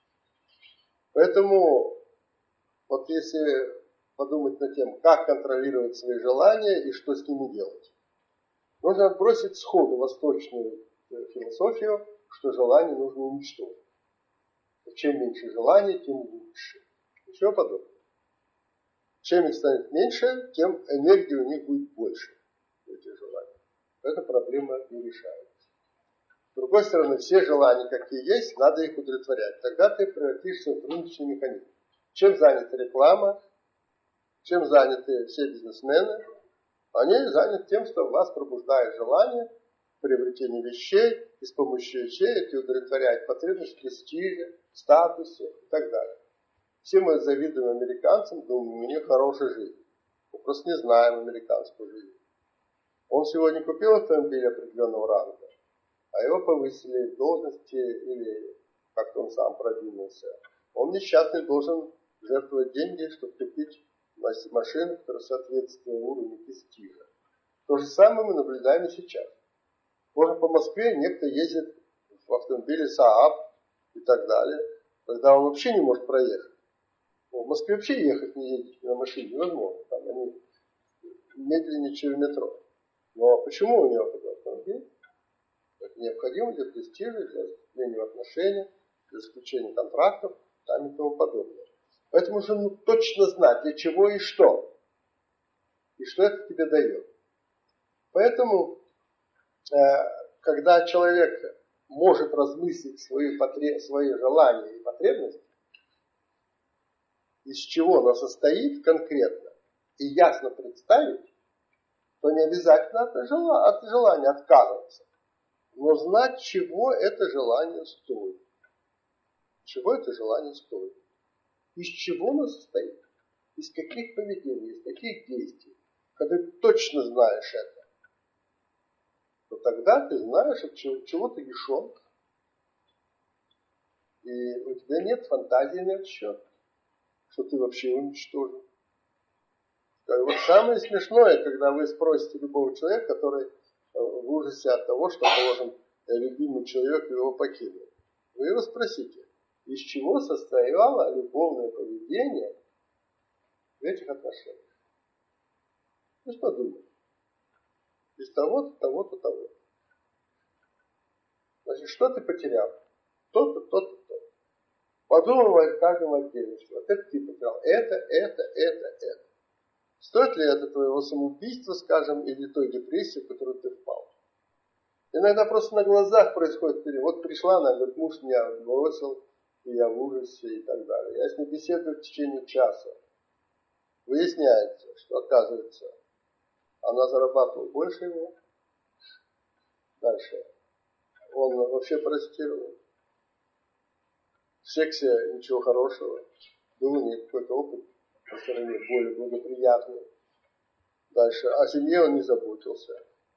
Поэтому, вот если подумать над тем, как контролировать свои желания и что с ними делать, нужно отбросить сходу восточную философию, что желание нужно уничтожить. Чем меньше желаний, тем лучше. Ничего подобного. Чем их станет меньше, тем энергии у них будет больше, этих желаний. Эта проблема не решается. С другой стороны, все желания, какие есть, надо их удовлетворять. Тогда ты превратишься в рыночный механизм. Чем занята реклама, чем заняты все бизнесмены? Они заняты тем, что в вас пробуждает желание приобретения вещей, и с помощью вещей эти удовлетворяют потребность в престиже, статусе и так далее. Все мы завидуем американцам, думаем, у них хорошая жизнь. Мы просто не знаем американскую жизнь. Он сегодня купил автомобиль определенного ранга, а его повысили в должности или как-то он сам продвинулся. Он несчастный должен жертвовать деньги, чтобы купить машину, которая соответствует уровню престижа. То же самое мы наблюдаем и сейчас. Можно по Москве некто ездит в автомобиле Saab и так далее, когда он вообще не может проехать. В Москве вообще ехать, не ездить на машине невозможно. Там они медленнее, чем в метро. Но почему у него такой автомобиль? Это необходимо для престижа, для вступления в отношения, для заключения контрактов там и тому подобное. Поэтому нужно точно знать, для чего и что это тебе дает. Поэтому, когда человек может размыслить свои желания и потребности, из чего оно состоит конкретно, и ясно представить, то не обязательно от желания отказываться, но знать, чего это желание стоит. Чего это желание стоит. Из чего оно состоит. Из каких поведений, из каких действий. Когда ты точно знаешь это, то тогда ты знаешь, от чего ты лишен. И у тебя нет фантазии на этот счет, что ты вообще уничтожен. Вот самое смешное, когда вы спросите любого человека, который в ужасе от того, что, положим, любимый человек его покинул. Вы его спросите, из чего состояло любовное поведение в этих отношениях. Ну что думаете? Из того-то, того-то, того-то. Значит, что ты потерял? То-то, то-то, то-то. Подумай о каждом отдельности. Вот это ты потерял. Это. Стоит ли это твоего самоубийства, скажем, или той депрессии, в которую ты впал? Иногда просто на глазах происходит перевод. Вот пришла она, говорит, муж меня бросил, и я в ужасе и так далее. Я с ней беседую в течение часа. Выясняется, что, оказывается, она зарабатывала больше его. Дальше. Он вообще простировал. В сексе ничего хорошего. Был у нее какой-то опыт по стороне более благоприятный. Дальше. О семье он не заботился.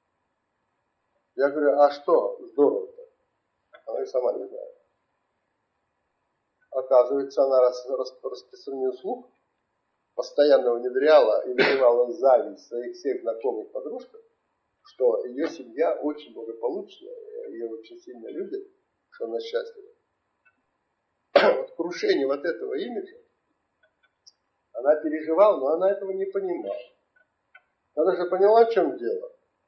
Я говорю, а что здорово-то? Она и сама не знает. Оказывается, она распространила слух, постоянно внедряла и вызывала зависть своих всех знакомых подружках, что ее семья очень благополучная, ее очень сильно любят, что она счастлива. Вот крушение вот этого имиджа она переживала, но она этого не понимала. Она же поняла, в чем дело.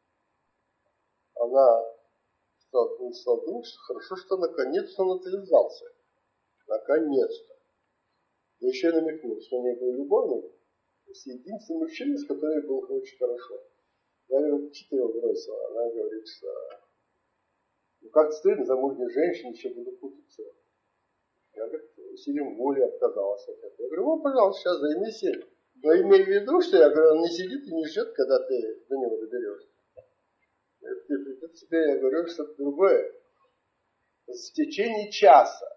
Она стала думать, что хорошо, что наконец-то он отвязался. Наконец-то. Да еще и намекнул, что у нее был любовник, с единственным мужчиной, с которым было очень хорошо. Я говорю, что ты его бросила? Она говорит, что ну как стыдно, замужней женщине еще буду путаться. Я говорю, усилием воли отказалась от этого. Я говорю, ну, пожалуйста, сейчас займись им. Но имей в виду, что я говорю, он не сидит и не ждет, когда ты до него доберешься. Тут тебе я говорю что-то другое. В течение часа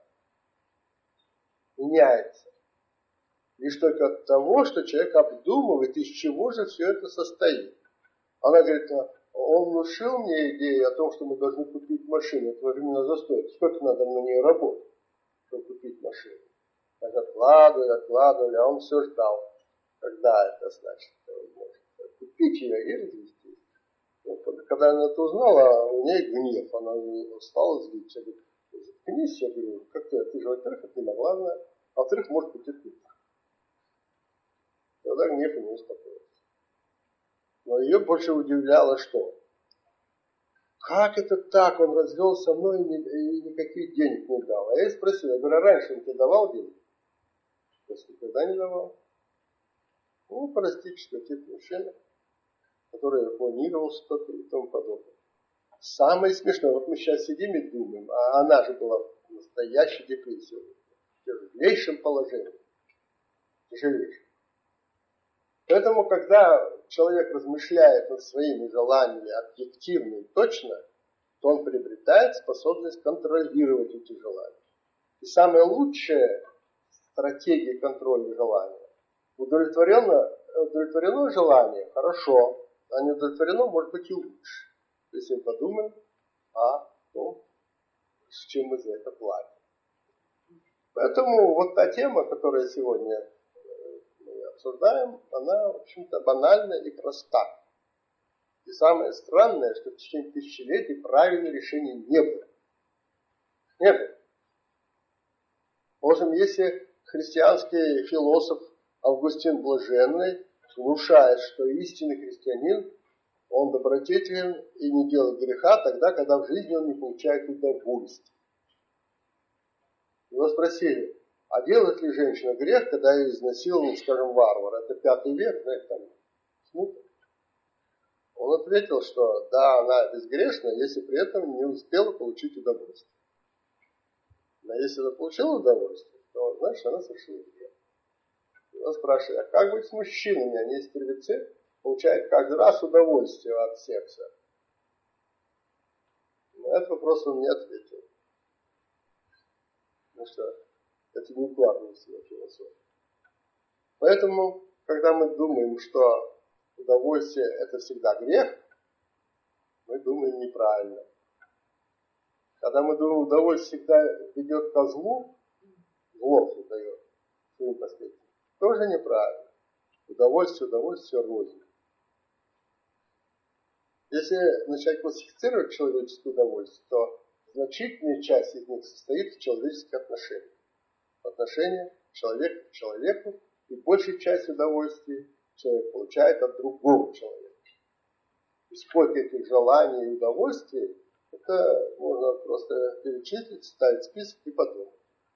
меняется. Лишь только от того, что человек обдумывает, из чего же все это состоит. Она говорит, он внушил мне идею о том, что мы должны купить машину. Это временно застоит. Сколько надо на нее работать, чтобы купить машину? Так откладывали, а он все ждал. Когда это значит, он может купить ее и развести. Когда она это узнала, у нее гнев, она стала злиться. Я говорю, заткнись, я говорю, как ты же, во-первых, это не могла знать, а во-вторых, может быть, это. Тогда гнев у нее успокоился. Но ее больше удивляло, что? Как это так? Он развел со мной и никаких денег не дал. А я спросил, я говорю, а раньше он тебе давал денег? Если никогда не давал. Ну, паразитический тип мужчины, который планировал что-то и тому подобное. Самое смешное, вот мы сейчас сидим и думаем, а она же была в настоящей депрессии, в тяжелейшем положении. Тяжелейшем. Поэтому, когда человек размышляет над своими желаниями объективно и точно, то он приобретает способность контролировать эти желания. И самая лучшая стратегия контроля желания. Удовлетворено желание, хорошо, а не удовлетворено, может быть и лучше. Если мы подумаем о том, с чем мы за это платим. Поэтому вот та тема, которую сегодня мы обсуждаем, она, в общем-то, банальна и проста. И самое странное, что в течение тысячелетий правильных решений не было. Не было. Можем, если христианский философ Августин Блаженный внушает, что истинный христианин, он добродетелен и не делает греха тогда, когда в жизни он не получает удовольствия. Его спросили, а делает ли женщина грех, когда ее изнасиловал, скажем, варвар? Это 5 век, знаете, там смутно. Он ответил, что да, она безгрешна, если при этом не успела получить удовольствие. Но если она получила удовольствие, то значит она совершила грех. Он спрашивает, а как быть с мужчинами? Они из первецы получают каждый раз удовольствие от секса. На этот вопрос он не ответил. Потому что это не укладывается в его философию. Поэтому, когда мы думаем, что удовольствие это всегда грех, мы думаем неправильно. Когда мы думаем, удовольствие всегда ведет ко злу, зло дает своим последствиям, тоже неправильно. Удовольствие рознь. Если начать классифицировать человеческое удовольствие, то значительная часть из них состоит в человеческих отношениях. Отношения человека к человеку, и большая часть удовольствия человек получает от другого человека. И сколько этих желаний и удовольствий, это можно просто перечислить, ставить список и подумать.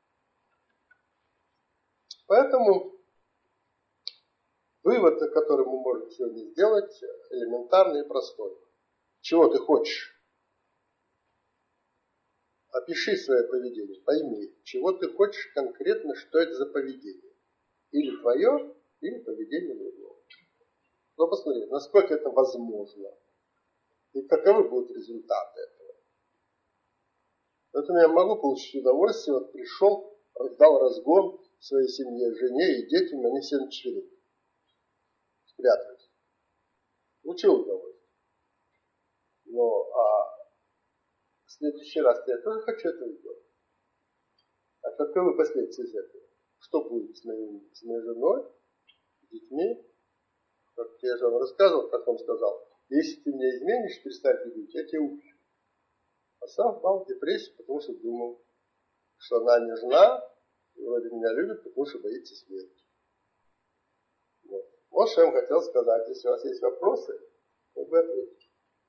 Поэтому вывод, который мы можем сегодня сделать, элементарный и простой. Чего ты хочешь? Опиши свое поведение, пойми, чего ты хочешь конкретно, что это за поведение. Или твое, или поведение другого. Но посмотри, насколько это возможно. И каковы будут результаты этого. Поэтому я могу получить удовольствие, вот пришел, дал разгон своей семье, жене и детям, они все на четверых. Спрятались. Получил удовольствие. Но в следующий раз я тоже хочу это сделать. А каковы последствия из этого? Что будет с моей женой, с детьми? Как я же вам рассказывал, как он сказал, если ты меня изменишь, перестань любить, я тебя убью. А сам впал в депрессию, потому что думал, что она нежна, и вроде меня любит, потому что боится смерти. Вот. Вот что я вам хотел сказать. Если у вас есть вопросы, вы ответите.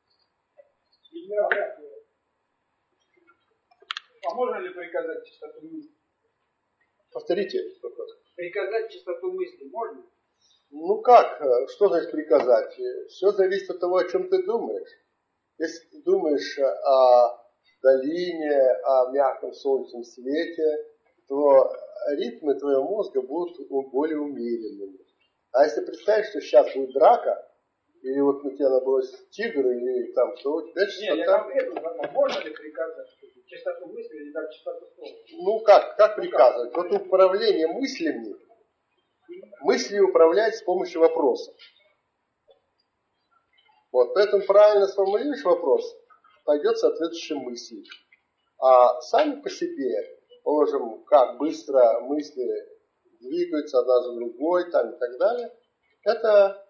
А можно ли приказать чистоту мысли? Повторите вопрос. Приказать чистоту мысли можно? Ну как? Что значит приказать? Все зависит от того, о чем ты думаешь. Если ты думаешь о долине, о мягком солнечном свете, то ритмы твоего мозга будут более умеренными. А если представить, что сейчас будет драка, или вот на тебя набросится тигр, или там что, у тебя частота... Нет, я конкретно задал, можно ли приказать чистоту мысли или даже чистоту слова? Ну как приказывать? Вот управление мыслями, мыслью управлять с помощью вопросов. Вот, поэтому правильно сформулируешь вопрос, пойдет соответствующая мысль. А сами по себе, положим, как быстро мысли двигаются одна за другой, там и так далее, это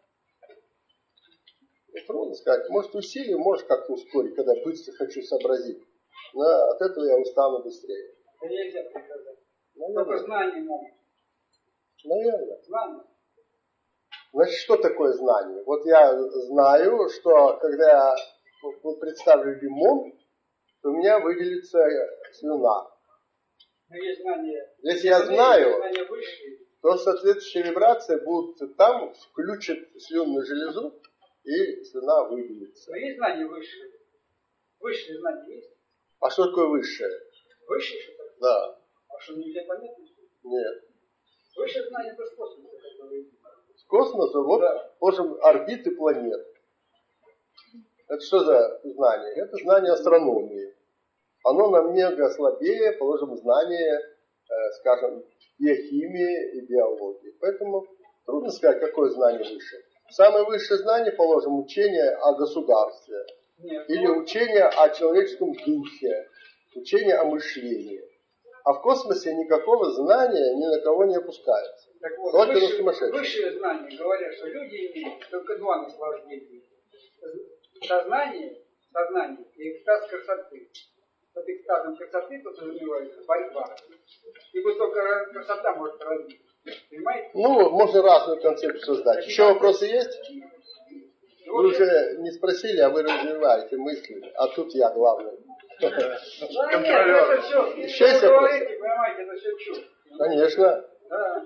трудно сказать. Может, усилие, может как-то ускорить, когда быстро хочу сообразить. Но от этого я устану быстрее. Это нельзя приказать. Только знания могут. Наверное. Знания. Значит, что такое знание? Вот я знаю, что когда я представлю лимон, то у меня выделится слюна. Но есть знания. Если я знаю, то соответствующие вибрации будут там, включат слюнную железу, и слюна выделится. Но есть знания высшие. Высшие знания есть? А что такое высшее? Высшее что такое? Да. А что, нельзя понять? Нет. Высшее знание это с космоса, которые... С космоса? Вот, да. Положим, орбиты планет. Это что за знание? Это знание астрономии. Оно намного слабее, положим, знание, скажем, биохимии и биологии. Поэтому трудно сказать, какое знание выше. Самое высшее знание, положим, учение о государстве. Нет, или учение о человеческом духе, учение о мышлении. А в космосе никакого знания ни на кого не опускается. Так вот, только на сумасшедших. Высшие знания говорят, что люди имеют только два наслаждения. Сознание и экстаз красоты. Под экстазом красоты подразумевается борьба. Ибо только красота может развить. Понимаете? Ну, можно разную концепцию создать. Еще вопросы есть? Вы уже не спросили, а вы развиваете мысли. А тут я главный. Контролер. Еще есть вопросы? Понимаете, это все чушь. Конечно. Да.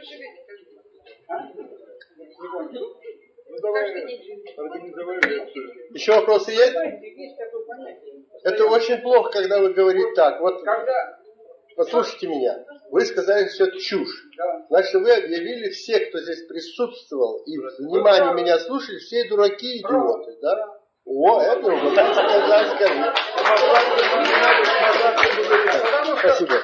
Еще вопросы есть? Это очень плохо, когда вы говорите так. Вот, послушайте меня. Вы сказали, что это чушь. Значит, вы объявили все, кто здесь присутствовал и внимание меня слушали, все дураки и идиоты, да? О, это уже так сказать, скажи. Спасибо.